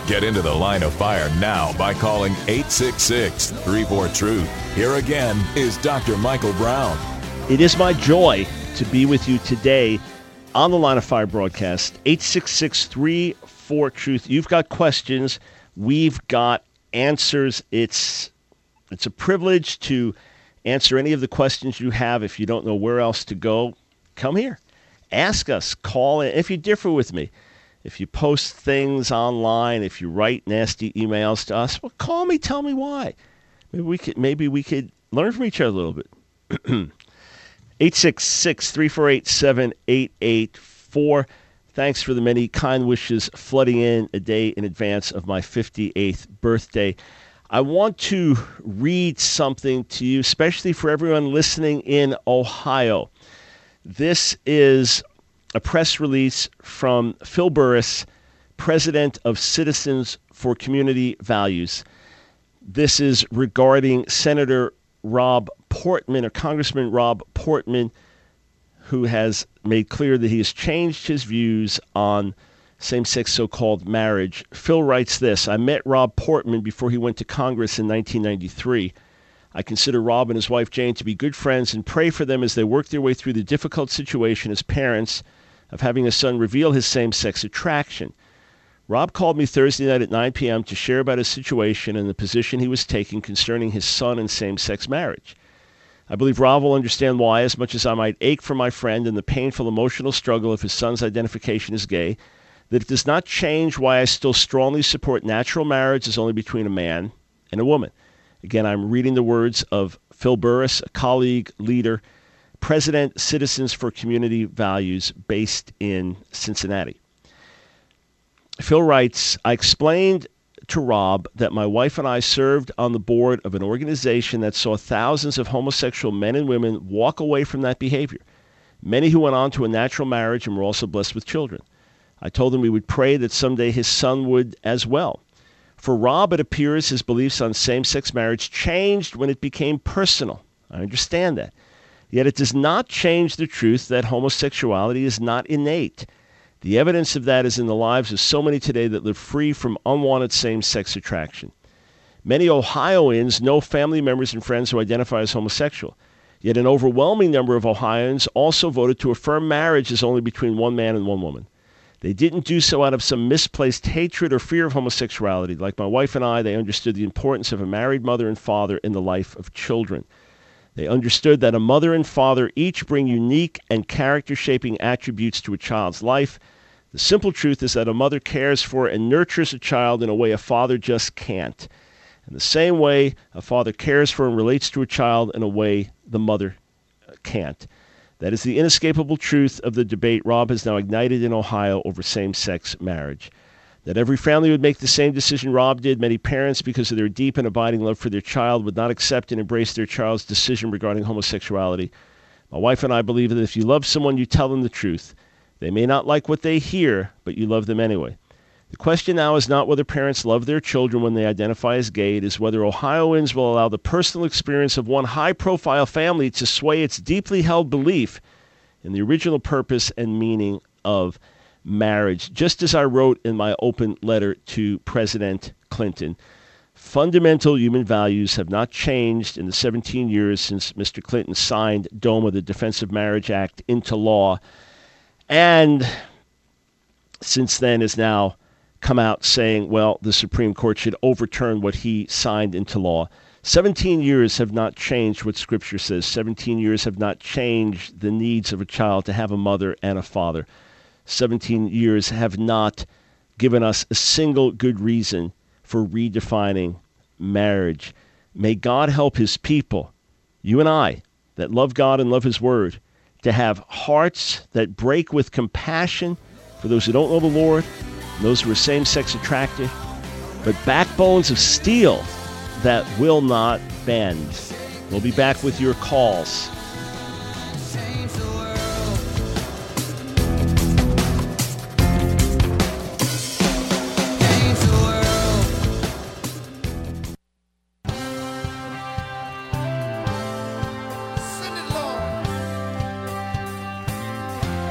Get into the line of fire now by calling eight six six, three four, truth. Here again is Doctor Michael Brown. It is my joy to be with you today on the Line of Fire broadcast. eight six six, three four, truth. You've got questions. We've got answers. It's it's a privilege to answer any of the questions you have. If you don't know where else to go, come here. Ask us. Call in. If you differ with me, if you post things online, if you write nasty emails to us, well, call me. Tell me why. Maybe we could. Maybe we could learn from each other a little bit. eight six six, three four eight, seven eight eight four. Thanks for the many kind wishes flooding in a day in advance of my fifty-eighth birthday. I want to read something to you, especially for everyone listening in Ohio. This is a press release from Phil Burris, president of Citizens for Community Values. This is regarding Senator Rob Portman, or Congressman Rob Portman, who has made clear that he has changed his views on same-sex so-called marriage. Phil writes this: I met Rob Portman before he went to Congress in nineteen ninety-three. I consider Rob and his wife Jane to be good friends and pray for them as they work their way through the difficult situation as parents of having a son reveal his same-sex attraction. Rob called me Thursday night at nine p.m. to share about his situation and the position he was taking concerning his son and same-sex marriage. I believe Rob will understand why, as much as I might ache for my friend and the painful emotional struggle of his son's identification as gay, that it does not change why I still strongly support natural marriage as only between a man and a woman. Again, I'm reading the words of Phil Burris, a colleague, leader, president, Citizens for Community Values, based in Cincinnati. Phil writes, I explained to Rob that my wife and I served on the board of an organization that saw thousands of homosexual men and women walk away from that behavior, many who went on to a natural marriage and were also blessed with children. I told him we would pray that someday his son would as well. For Rob, it appears his beliefs on same-sex marriage changed when it became personal. I understand that. Yet it does not change the truth that homosexuality is not innate. The evidence of that is in the lives of so many today that live free from unwanted same-sex attraction. Many Ohioans know family members and friends who identify as homosexual. Yet an overwhelming number of Ohioans also voted to affirm marriage as only between one man and one woman. They didn't do so out of some misplaced hatred or fear of homosexuality. Like my wife and I, they understood the importance of a married mother and father in the life of children. They understood that a mother and father each bring unique and character-shaping attributes to a child's life. The simple truth is that a mother cares for and nurtures a child in a way a father just can't. In the same way, a father cares for and relates to a child in a way the mother can't. That is the inescapable truth of the debate Rob has now ignited in Ohio over same-sex marriage. That every family would make the same decision Rob did, many parents, because of their deep and abiding love for their child, would not accept and embrace their child's decision regarding homosexuality. My wife and I believe that if you love someone, you tell them the truth. They may not like what they hear, but you love them anyway. The question now is not whether parents love their children when they identify as gay. It is whether Ohioans will allow the personal experience of one high-profile family to sway its deeply held belief in the original purpose and meaning of marriage. Just as I wrote in my open letter to President Clinton, fundamental human values have not changed in the seventeen years since Mister Clinton signed DOMA, the Defense of Marriage Act, into law, and since then is now come out saying, well, the Supreme Court should overturn what he signed into law. seventeen years have not changed what Scripture says. seventeen years have not changed the needs of a child to have a mother and a father. seventeen years have not given us a single good reason for redefining marriage. May God help his people, you and I, that love God and love his word, to have hearts that break with compassion for those who don't know the Lord, those who are same-sex attracted, but backbones of steel that will not bend. We'll be back with your calls.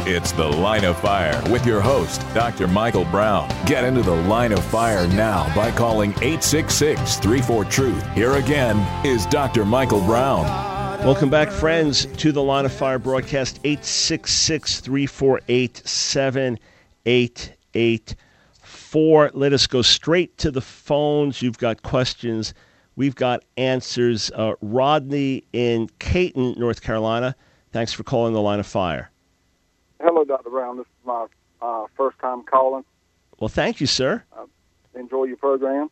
It's The Line of Fire with your host, Doctor Michael Brown. Get into the Line of Fire now by calling eight six six, three four, truth. Here again is Doctor Michael Brown. Welcome back, friends, to the Line of Fire broadcast, eight six six, three four eight, seven eight eight four. Let us go straight to the phones. You've got questions. We've got answers. Uh, Rodney in Caton, North Carolina. Thanks for calling the Line of Fire. Hello, Doctor Brown. This is my uh, first time calling. Well, thank you, sir. Uh, enjoy your program.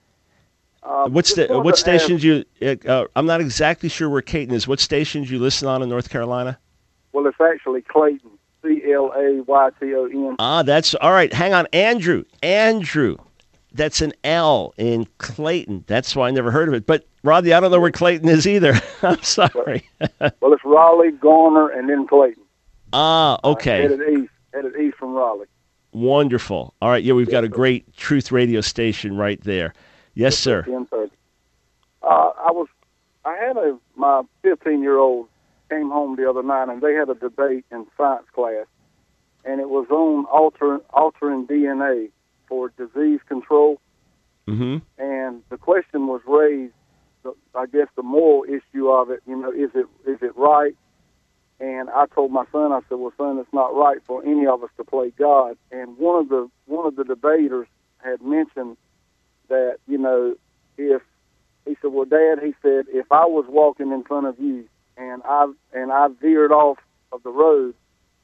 Uh, What's the what stations ask, you? Uh, I'm not exactly sure where Caton is. What stations you listen on in North Carolina? Well, it's actually Clayton. C L A Y T O N. Ah, that's all right. Hang on, Andrew. Andrew. That's an L in Clayton. That's why I never heard of it. But Rodney, I don't know where Clayton is either. I'm sorry. Well, it's Raleigh, Garner, and then Clayton. Ah, okay. Uh, headed east, headed east from Raleigh. Wonderful. All right, yeah, we've yes, got a sir. great Truth radio station right there. Yes, sir. ten thirty. Uh, I was, I had a my fifteen-year-old came home the other night, and they had a debate in science class, and it was on alter, altering D N A for disease control. Mm-hmm. And the question was raised, the, I guess, the moral issue of it. You know, is it is it right? And I told my son, I said, well, son, it's not right for any of us to play God. And one of the one of the debaters had mentioned that, you know, if he said, well, Dad, he said, if I was walking in front of you and I and I veered off of the road,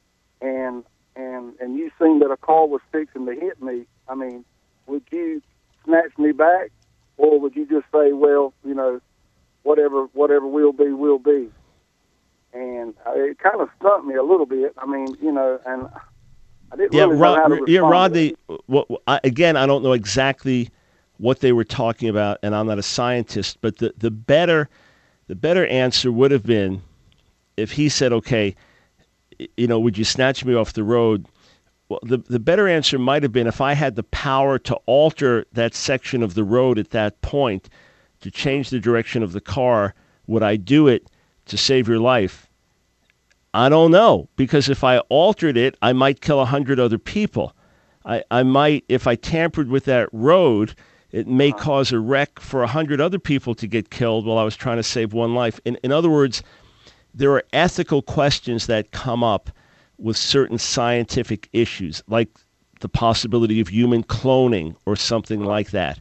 and and and you seen that a car was fixing to hit me, I mean, would you snatch me back, or would you just say, well, you know, whatever whatever will be, will be? And it kind of stumped me a little bit. I mean, you know, and I didn't yeah, really know how to respond. Yeah, Rodney, what, I, again, I don't know exactly what they were talking about, and I'm not a scientist, but the, the better the better answer would have been if he said, okay, you know, would you snatch me off the road? Well, the, the better answer might have been if I had the power to alter that section of the road at that point to change the direction of the car, would I do it to save your life? I don't know, because if I altered it, I might kill a hundred other people. I, I might, if I tampered with that road, it may cause a wreck for a hundred other people to get killed while I was trying to save one life. In, in other words, there are ethical questions that come up with certain scientific issues, like the possibility of human cloning or something like that.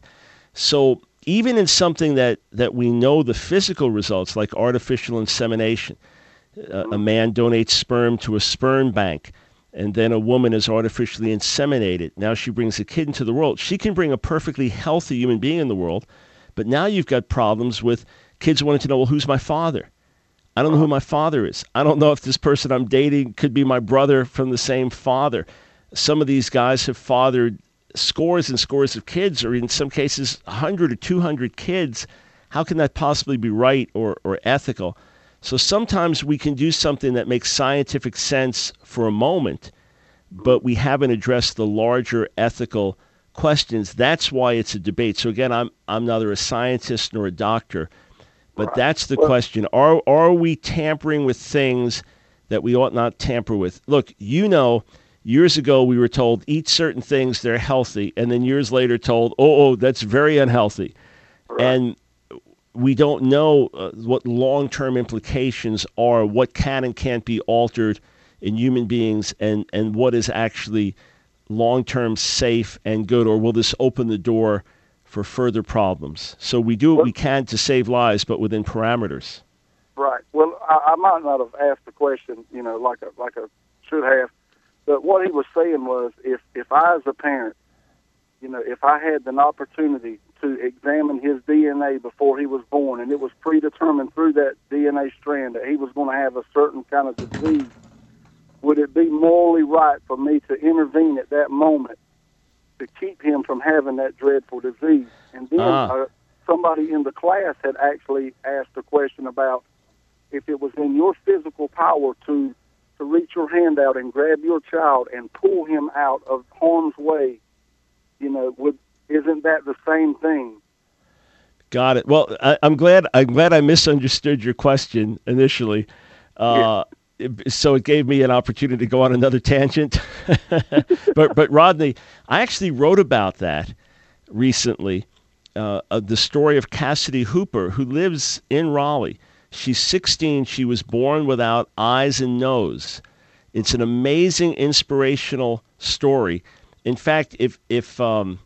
So even in something that, that we know the physical results, like artificial insemination, uh, a man donates sperm to a sperm bank, and then a woman is artificially inseminated. Now she brings a kid into the world. She can bring a perfectly healthy human being in the world, but now you've got problems with kids wanting to know, well, who's my father? I don't know who my father is. I don't know if this person I'm dating could be my brother from the same father. Some of these guys have fathered scores and scores of kids, or in some cases, one hundred or two hundred kids. How can that possibly be right or, or ethical? So sometimes we can do something that makes scientific sense for a moment, but we haven't addressed the larger ethical questions. That's why it's a debate. So again, I'm I'm neither a scientist nor a doctor, but that's the well, question. Are are we tampering with things that we ought not tamper with? Look, you know, years ago we were told, eat certain things, they're healthy, and then years later told, oh, oh that's very unhealthy. Right. And we don't know uh, what long-term implications are, what can and can't be altered in human beings, and, and what is actually long-term safe and good, or will this open the door for further problems? So we do what we can to save lives, but within parameters. Right. Well, I, I might not have asked the question, you know, like I, like I should have, but what he was saying was, if, if I as a parent, you know, if I had an opportunity to examine his D N A before he was born, and it was predetermined through that D N A strand that he was going to have a certain kind of disease, would it be morally right for me to intervene at that moment to keep him from having that dreadful disease? And then ah. uh, somebody in the class had actually asked a question about if it was in your physical power to to reach your hand out and grab your child and pull him out of harm's way, you know, would isn't that the same thing? Got it. Well, I, I'm glad. I'm glad I misunderstood your question initially. Uh, so it gave me an opportunity to go on another tangent. but but Rodney, I actually wrote about that recently. Uh, uh, the story of Cassidy Hooper, who lives in Raleigh. She's sixteen. She was born without eyes and nose. It's an amazing, inspirational story. In fact, if if um,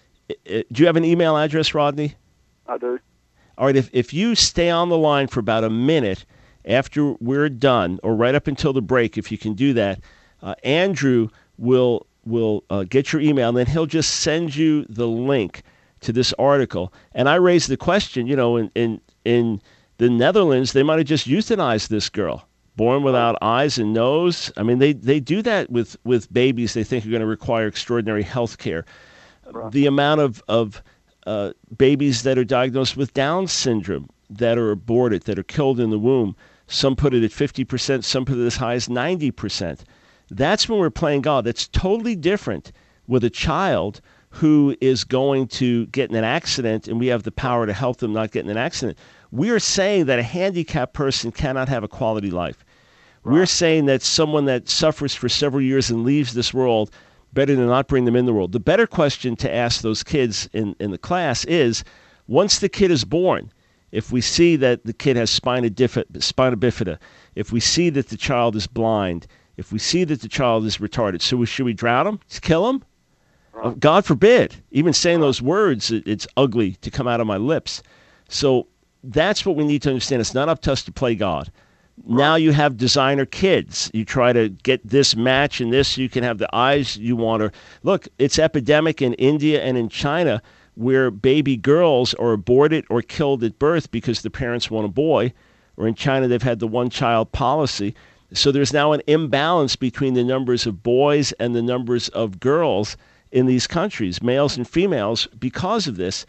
it, do you have an email address, Rodney? I do. All right. If if you stay on the line for about a minute after we're done, or right up until the break, if you can do that, uh, Andrew will will uh, get your email, and then he'll just send you the link to this article. And I raised the question, you know, in in, in the Netherlands, they might have just euthanized this girl, born without eyes and nose. I mean, they, they do that with, with babies they think are going to require extraordinary health care. Right. The amount of, of uh, babies that are diagnosed with Down syndrome that are aborted, that are killed in the womb, some put it at fifty percent, some put it as high as ninety percent. That's when we're playing God. That's totally different with a child who is going to get in an accident, and we have the power to help them not get in an accident. We are saying that a handicapped person cannot have a quality life. Right. We're saying that someone that suffers for several years and leaves this world, better than not bring them in the world. The better question to ask those kids in, in the class is, once the kid is born, if we see that the kid has spina bifida, spina bifida, if we see that the child is blind, if we see that the child is retarded, so we, should we drown him? Kill him? Right. Uh, God forbid. Even saying right. those words, it, it's ugly to come out of my lips. So that's what we need to understand. It's not up to us to play God. Right. Now you have designer kids. You try to get this match and this, you can have the eyes you want. Or look, it's epidemic in India and in China where baby girls are aborted or killed at birth because the parents want a boy. Or in China, they've had the one-child policy. So there's now an imbalance between the numbers of boys and the numbers of girls in these countries, males and females, because of this.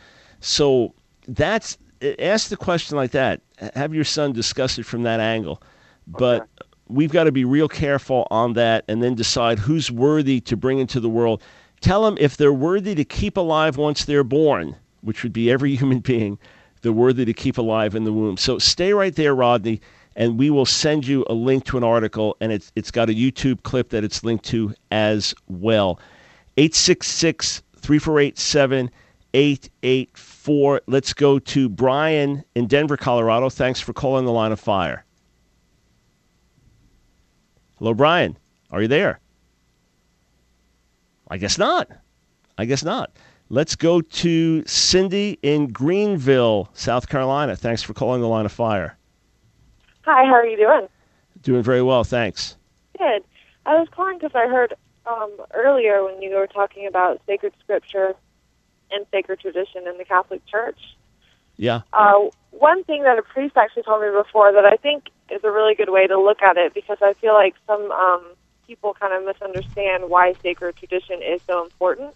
So that's, ask the question like that. Have your son discuss it from that angle. But okay. we've got to be real careful on that and then decide who's worthy to bring into the world. Tell them if they're worthy to keep alive once they're born, which would be every human being, they're worthy to keep alive in the womb. So stay right there, Rodney, and we will send you a link to an article, and it's it's got a YouTube clip that it's linked to as well. eight six six, three four eight, seven eight eight four. Let's go to Brian in Denver, Colorado. Thanks for calling the Line of Fire. Hello, Brian. Are you there? I guess not. I guess not. Let's go to Cindy in Greenville, South Carolina. Thanks for calling the Line of Fire. Hi, how are you doing? Doing very well, thanks. Good. I was calling because I heard um, earlier when you were talking about sacred scripture and sacred tradition in the Catholic Church. Yeah. Uh, one thing that a priest actually told me before that I think is a really good way to look at it, because I feel like some um, people kind of misunderstand why sacred tradition is so important.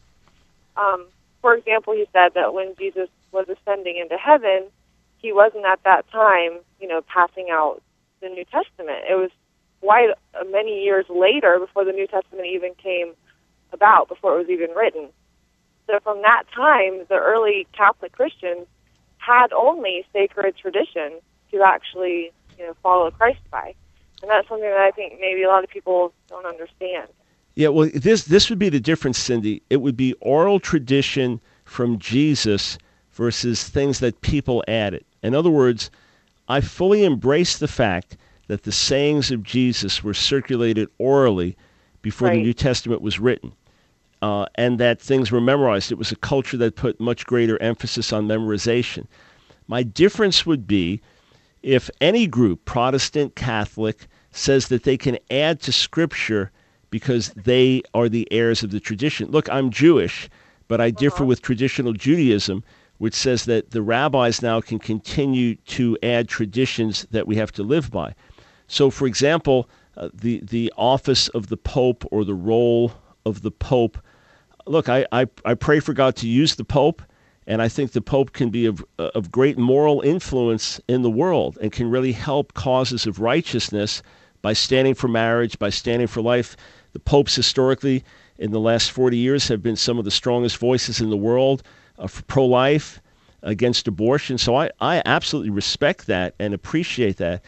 Um, for example, he said that when Jesus was ascending into heaven, he wasn't at that time, you know, passing out the New Testament. It was quite uh, many years later before the New Testament even came about, before it was even written. So from that time, the early Catholic Christians had only sacred tradition to actually, you know, follow Christ by. And that's something that I think maybe a lot of people don't understand. Yeah, well, this this would be the difference, Cindy. It would be oral tradition from Jesus versus things that people added. In other words, I fully embrace the fact that the sayings of Jesus were circulated orally before right. the New Testament was written, uh, and that things were memorized. It was a culture that put much greater emphasis on memorization. My difference would be if any group, Protestant, Catholic, says that they can add to Scripture because they are the heirs of the tradition. Look, I'm Jewish, but I differ uh-huh. with traditional Judaism, which says that the rabbis now can continue to add traditions that we have to live by. So, for example, uh, the, the office of the Pope or the role of the Pope, look, I, I, I pray for God to use the Pope, and I think the Pope can be of, of great moral influence in the world and can really help causes of righteousness by standing for marriage, by standing for life. The popes historically in the last forty years have been some of the strongest voices in the world uh, for pro-life, against abortion. So I, I absolutely respect that and appreciate that.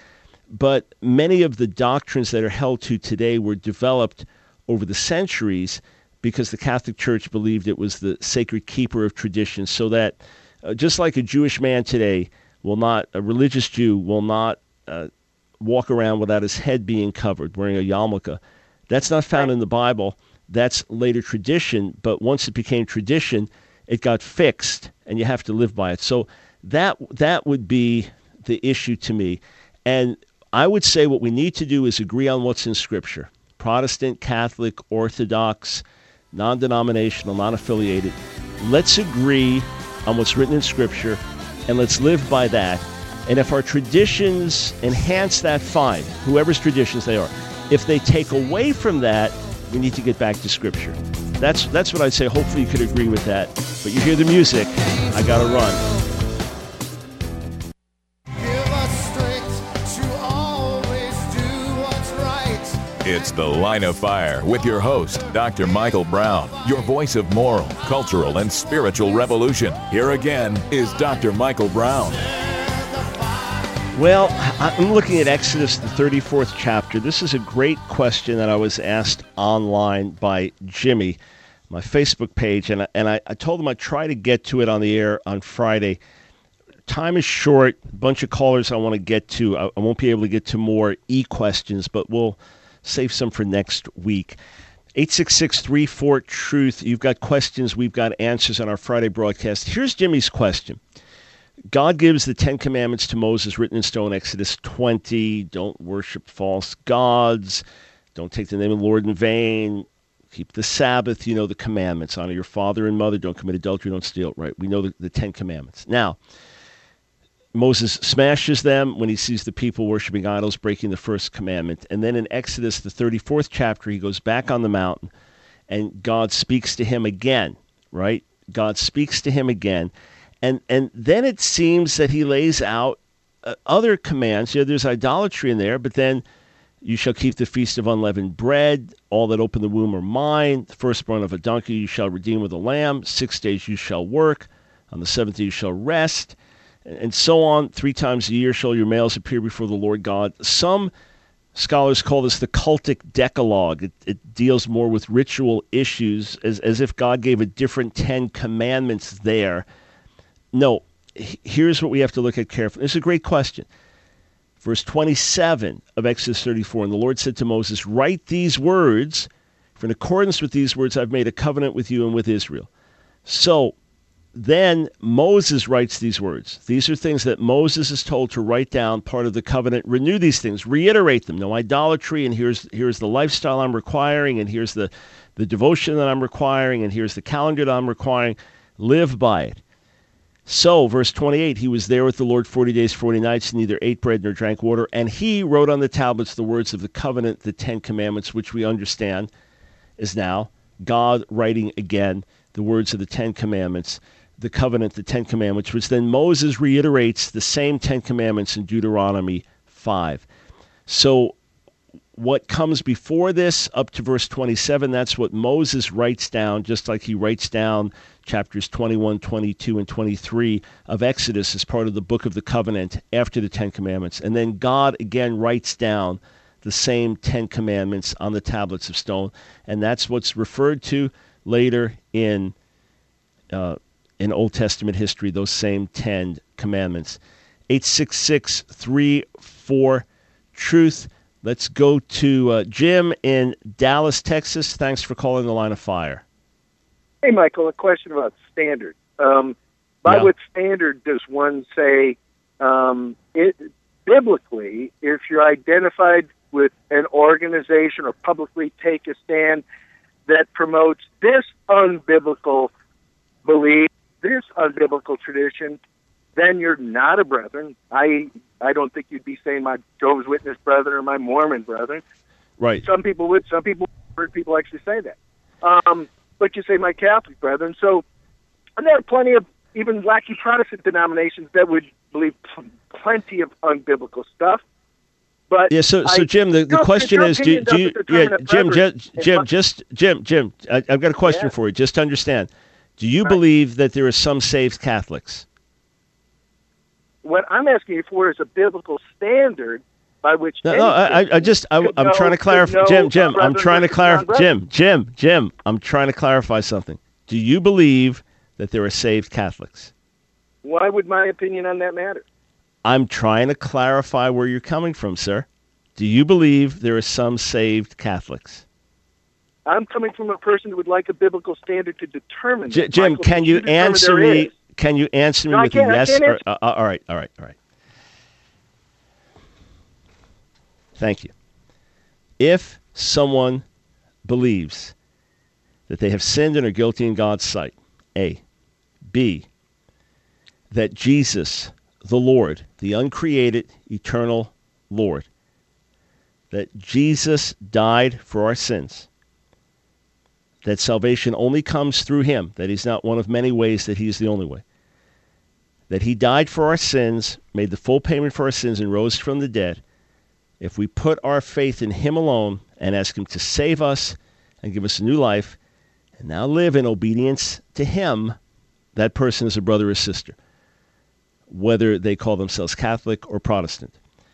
but many of the doctrines that are held to today were developed over the centuries because the Catholic Church believed it was the sacred keeper of tradition, so that uh, just like a Jewish man today will not, a religious Jew will not uh, walk around without his head being covered, wearing a yarmulke. That's not found in the Bible. That's later tradition, but once it became tradition, it got fixed, and you have to live by it. So that that would be the issue to me. And I would say what we need to do is agree on what's in Scripture. Protestant, Catholic, Orthodox, non-denominational, non-affiliated. Let's agree on what's written in Scripture, and let's live by that. And if our traditions enhance that, fine, whoever's traditions they are. If they take away from that, we need to get back to Scripture. That's that's what I'd say. Hopefully you could agree with that. But you hear the music. I got to run. It's The Line of Fire with your host, Doctor Michael Brown, your voice of moral, cultural, and spiritual revolution. Here again is Doctor Michael Brown. Well, I'm looking at Exodus, the thirty-fourth chapter. This is a great question that I was asked online by Jimmy, my Facebook page, and I, and I, I told him I'd try to get to it on the air on Friday. Time is short, a bunch of callers I want to get to. I, I won't be able to get to more e-questions, but we'll save some for next week. eight six six, three four, truth. You've got questions, we've got answers on our Friday broadcast. Here's Jimmy's question. God gives the Ten Commandments to Moses, written in stone, Exodus twenty. Don't worship false gods. Don't take the name of the Lord in vain. Keep the Sabbath. You know the commandments. Honor your father and mother. Don't commit adultery. Don't steal. Right? We know the, the Ten Commandments. Now, Moses smashes them when he sees the people worshiping idols, breaking the first commandment. And then in Exodus, the thirty-fourth chapter, he goes back on the mountain, and God speaks to him again. Right? God speaks to him again. And and then it seems that he lays out uh, other commands. You know, there's idolatry in there, but then you shall keep the feast of unleavened bread. All that open the womb are mine. The firstborn of a donkey you shall redeem with a lamb. Six days you shall work. On the seventh day you shall rest. And, and so on. Three times a year shall your males appear before the Lord God. Some scholars call this the cultic decalogue. It, it deals more with ritual issues, as, as if God gave a different Ten Commandments there. No, here's what we have to look at carefully. This is a great question. Verse twenty-seven of Exodus thirty-four, and the Lord said to Moses, write these words, for in accordance with these words I've made a covenant with you and with Israel. So then Moses writes these words. These are things that Moses is told to write down, part of the covenant. Renew these things, reiterate them. No idolatry, and here's here's the lifestyle I'm requiring, and here's the, the devotion that I'm requiring, and here's the calendar that I'm requiring. Live by it. So, verse twenty-eight, he was there with the Lord forty days, forty nights, and neither ate bread nor drank water. And he wrote on the tablets the words of the covenant, the Ten Commandments, which we understand is now God writing again the words of the Ten Commandments, the covenant, the Ten Commandments, which then Moses reiterates the same Ten Commandments in Deuteronomy five. So, what comes before this, up to verse twenty-seven, that's what Moses writes down, just like he writes down chapters twenty-one, twenty-two, and twenty-three of Exodus as part of the Book of the Covenant after the Ten Commandments. And then God again writes down the same Ten Commandments on the tablets of stone. And that's what's referred to later in uh, in Old Testament history, those same Ten Commandments. eight six six, three four, truth. Let's go to uh, Jim in Dallas, Texas. Thanks for calling the Line of Fire. Hey, Michael, a question about standard. Um, by yeah. what standard does one say, um, it, biblically, if you're identified with an organization or publicly take a stand that promotes this unbiblical belief, this unbiblical tradition, then you're not a brethren. I I don't think you'd be saying my Jehovah's Witness brethren or my Mormon brethren. Right. Some people would. Some people heard people actually say that. Um, but you say my Catholic brethren. So, and there are plenty of even wacky Protestant denominations that would believe pl- plenty of unbiblical stuff. But yeah, so so Jim, the, the question is, do, do you, yeah, Jim, Jim, Jim, just Jim, Jim, I, I've got a question yeah. for you. Just to understand, do you right. believe that there are some saved Catholics? What I'm asking you for is a biblical standard by which no, no I, I just I, I'm know, trying to clarify, know Jim. Jim, I'm trying to clarify, Jim. Jim, Jim, Jim. I'm trying to clarify something. Do you believe that there are saved Catholics? Why would my opinion on that matter? I'm trying to clarify where you're coming from, sir. Do you believe there are some saved Catholics? I'm coming from a person who would like a biblical standard to determine. J- Jim, Michael, can you answer me? Is. Can you answer me no, with a yes? Or, uh, all right, all right, all right. Thank you. If someone believes that they have sinned and are guilty in God's sight, A. B. That Jesus, the Lord, the uncreated, eternal Lord, that Jesus died for our sins, that salvation only comes through him, that he's not one of many ways, that he is the only way, that he died for our sins, made the full payment for our sins, and rose from the dead. If we put our faith in him alone and ask him to save us and give us a new life and now live in obedience to him, that person is a brother or sister, whether they call themselves Catholic or Protestant.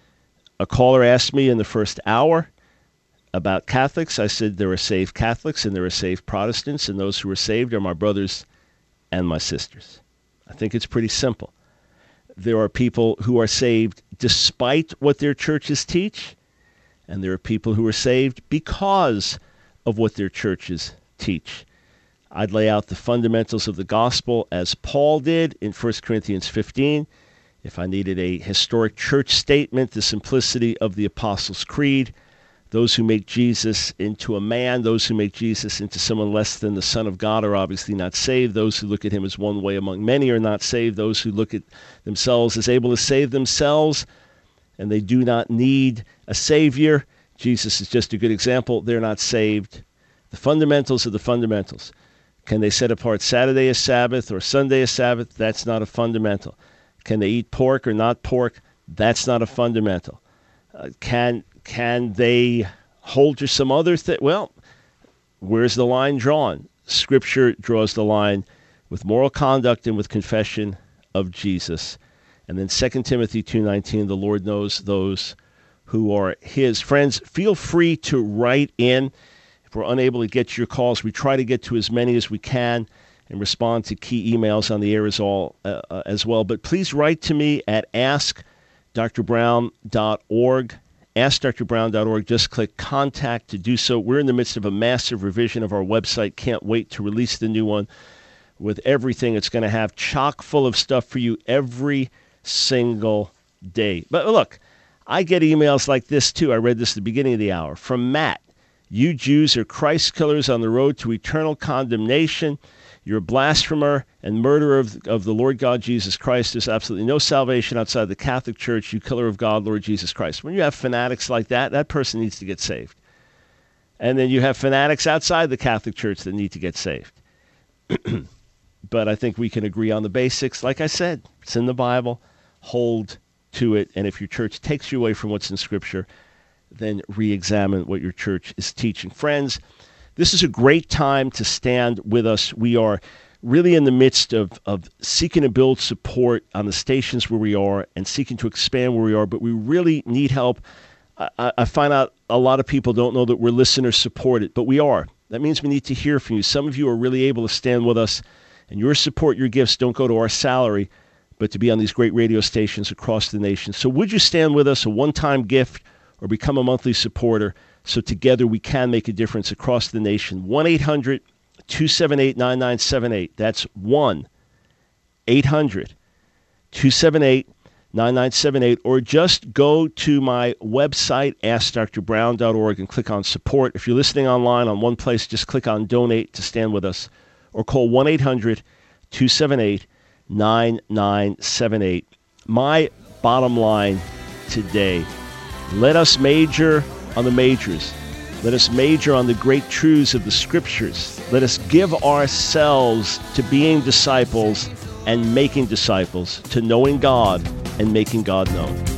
A caller asked me in the first hour about Catholics. I said there are saved Catholics and there are saved Protestants, and those who are saved are my brothers and my sisters. I think it's pretty simple. There are people who are saved despite what their churches teach, and there are people who are saved because of what their churches teach. I'd lay out the fundamentals of the gospel as Paul did in First Corinthians fifteen. If I needed a historic church statement, the simplicity of the Apostles' Creed, those who make Jesus into a man, those who make Jesus into someone less than the Son of God are obviously not saved. Those who look at him as one way among many are not saved. Those who look at themselves as able to save themselves and they do not need a Savior, Jesus is just a good example, they're not saved. The fundamentals are the fundamentals. Can they set apart Saturday as Sabbath or Sunday as Sabbath? That's not a fundamental. Can they eat pork or not pork? That's not a fundamental. Uh, can can they hold to some other thing? Well, where's the line drawn? Scripture draws the line with moral conduct and with confession of Jesus. And then Second Timothy two nineteen, the Lord knows those who are his. Friends, feel free to write in. If we're unable to get to your calls, we try to get to as many as we can and respond to key emails on the air as, all, uh, uh, as well. But please write to me at ask dr brown dot org. ask dr brown dot org. Just click contact to do so. We're in the midst of a massive revision of our website. Can't wait to release the new one with everything. It's going to have chock full of stuff for you every single day. But look, I get emails like this too. I read this at the beginning of the hour from Matt. You Jews are Christ killers on the road to eternal condemnation. You're a blasphemer and murderer of, of the Lord God Jesus Christ. There's absolutely no salvation outside the Catholic Church, you killer of God, Lord Jesus Christ. When you have fanatics like that, that person needs to get saved. And then you have fanatics outside the Catholic Church that need to get saved. But I think we can agree on the basics. Like I said, it's in the Bible. Hold to it. And if your church takes you away from what's in Scripture, then re-examine what your church is teaching. Friends, this is a great time to stand with us. We are really in the midst of, of seeking to build support on the stations where we are and seeking to expand where we are, but we really need help. I, I find out a lot of people don't know that we're listener supported, but we are. That means we need to hear from you. Some of you are really able to stand with us, and your support, your gifts don't go to our salary, but to be on these great radio stations across the nation. So would you stand with us, a one-time gift, or become a monthly supporter, so together we can make a difference across the nation? one eight hundred two seven eight nine nine seven eight. That's one eight hundred two seven eight nine nine seven eight. Or just go to my website, ask dr brown dot org, and click on support. If you're listening online on one place, just click on donate to stand with us. Or call one eight hundred two seven eight nine nine seven eight. My bottom line today, let us major on the majors. Let us major on the great truths of the Scriptures. Let us give ourselves to being disciples and making disciples, to knowing God and making God known.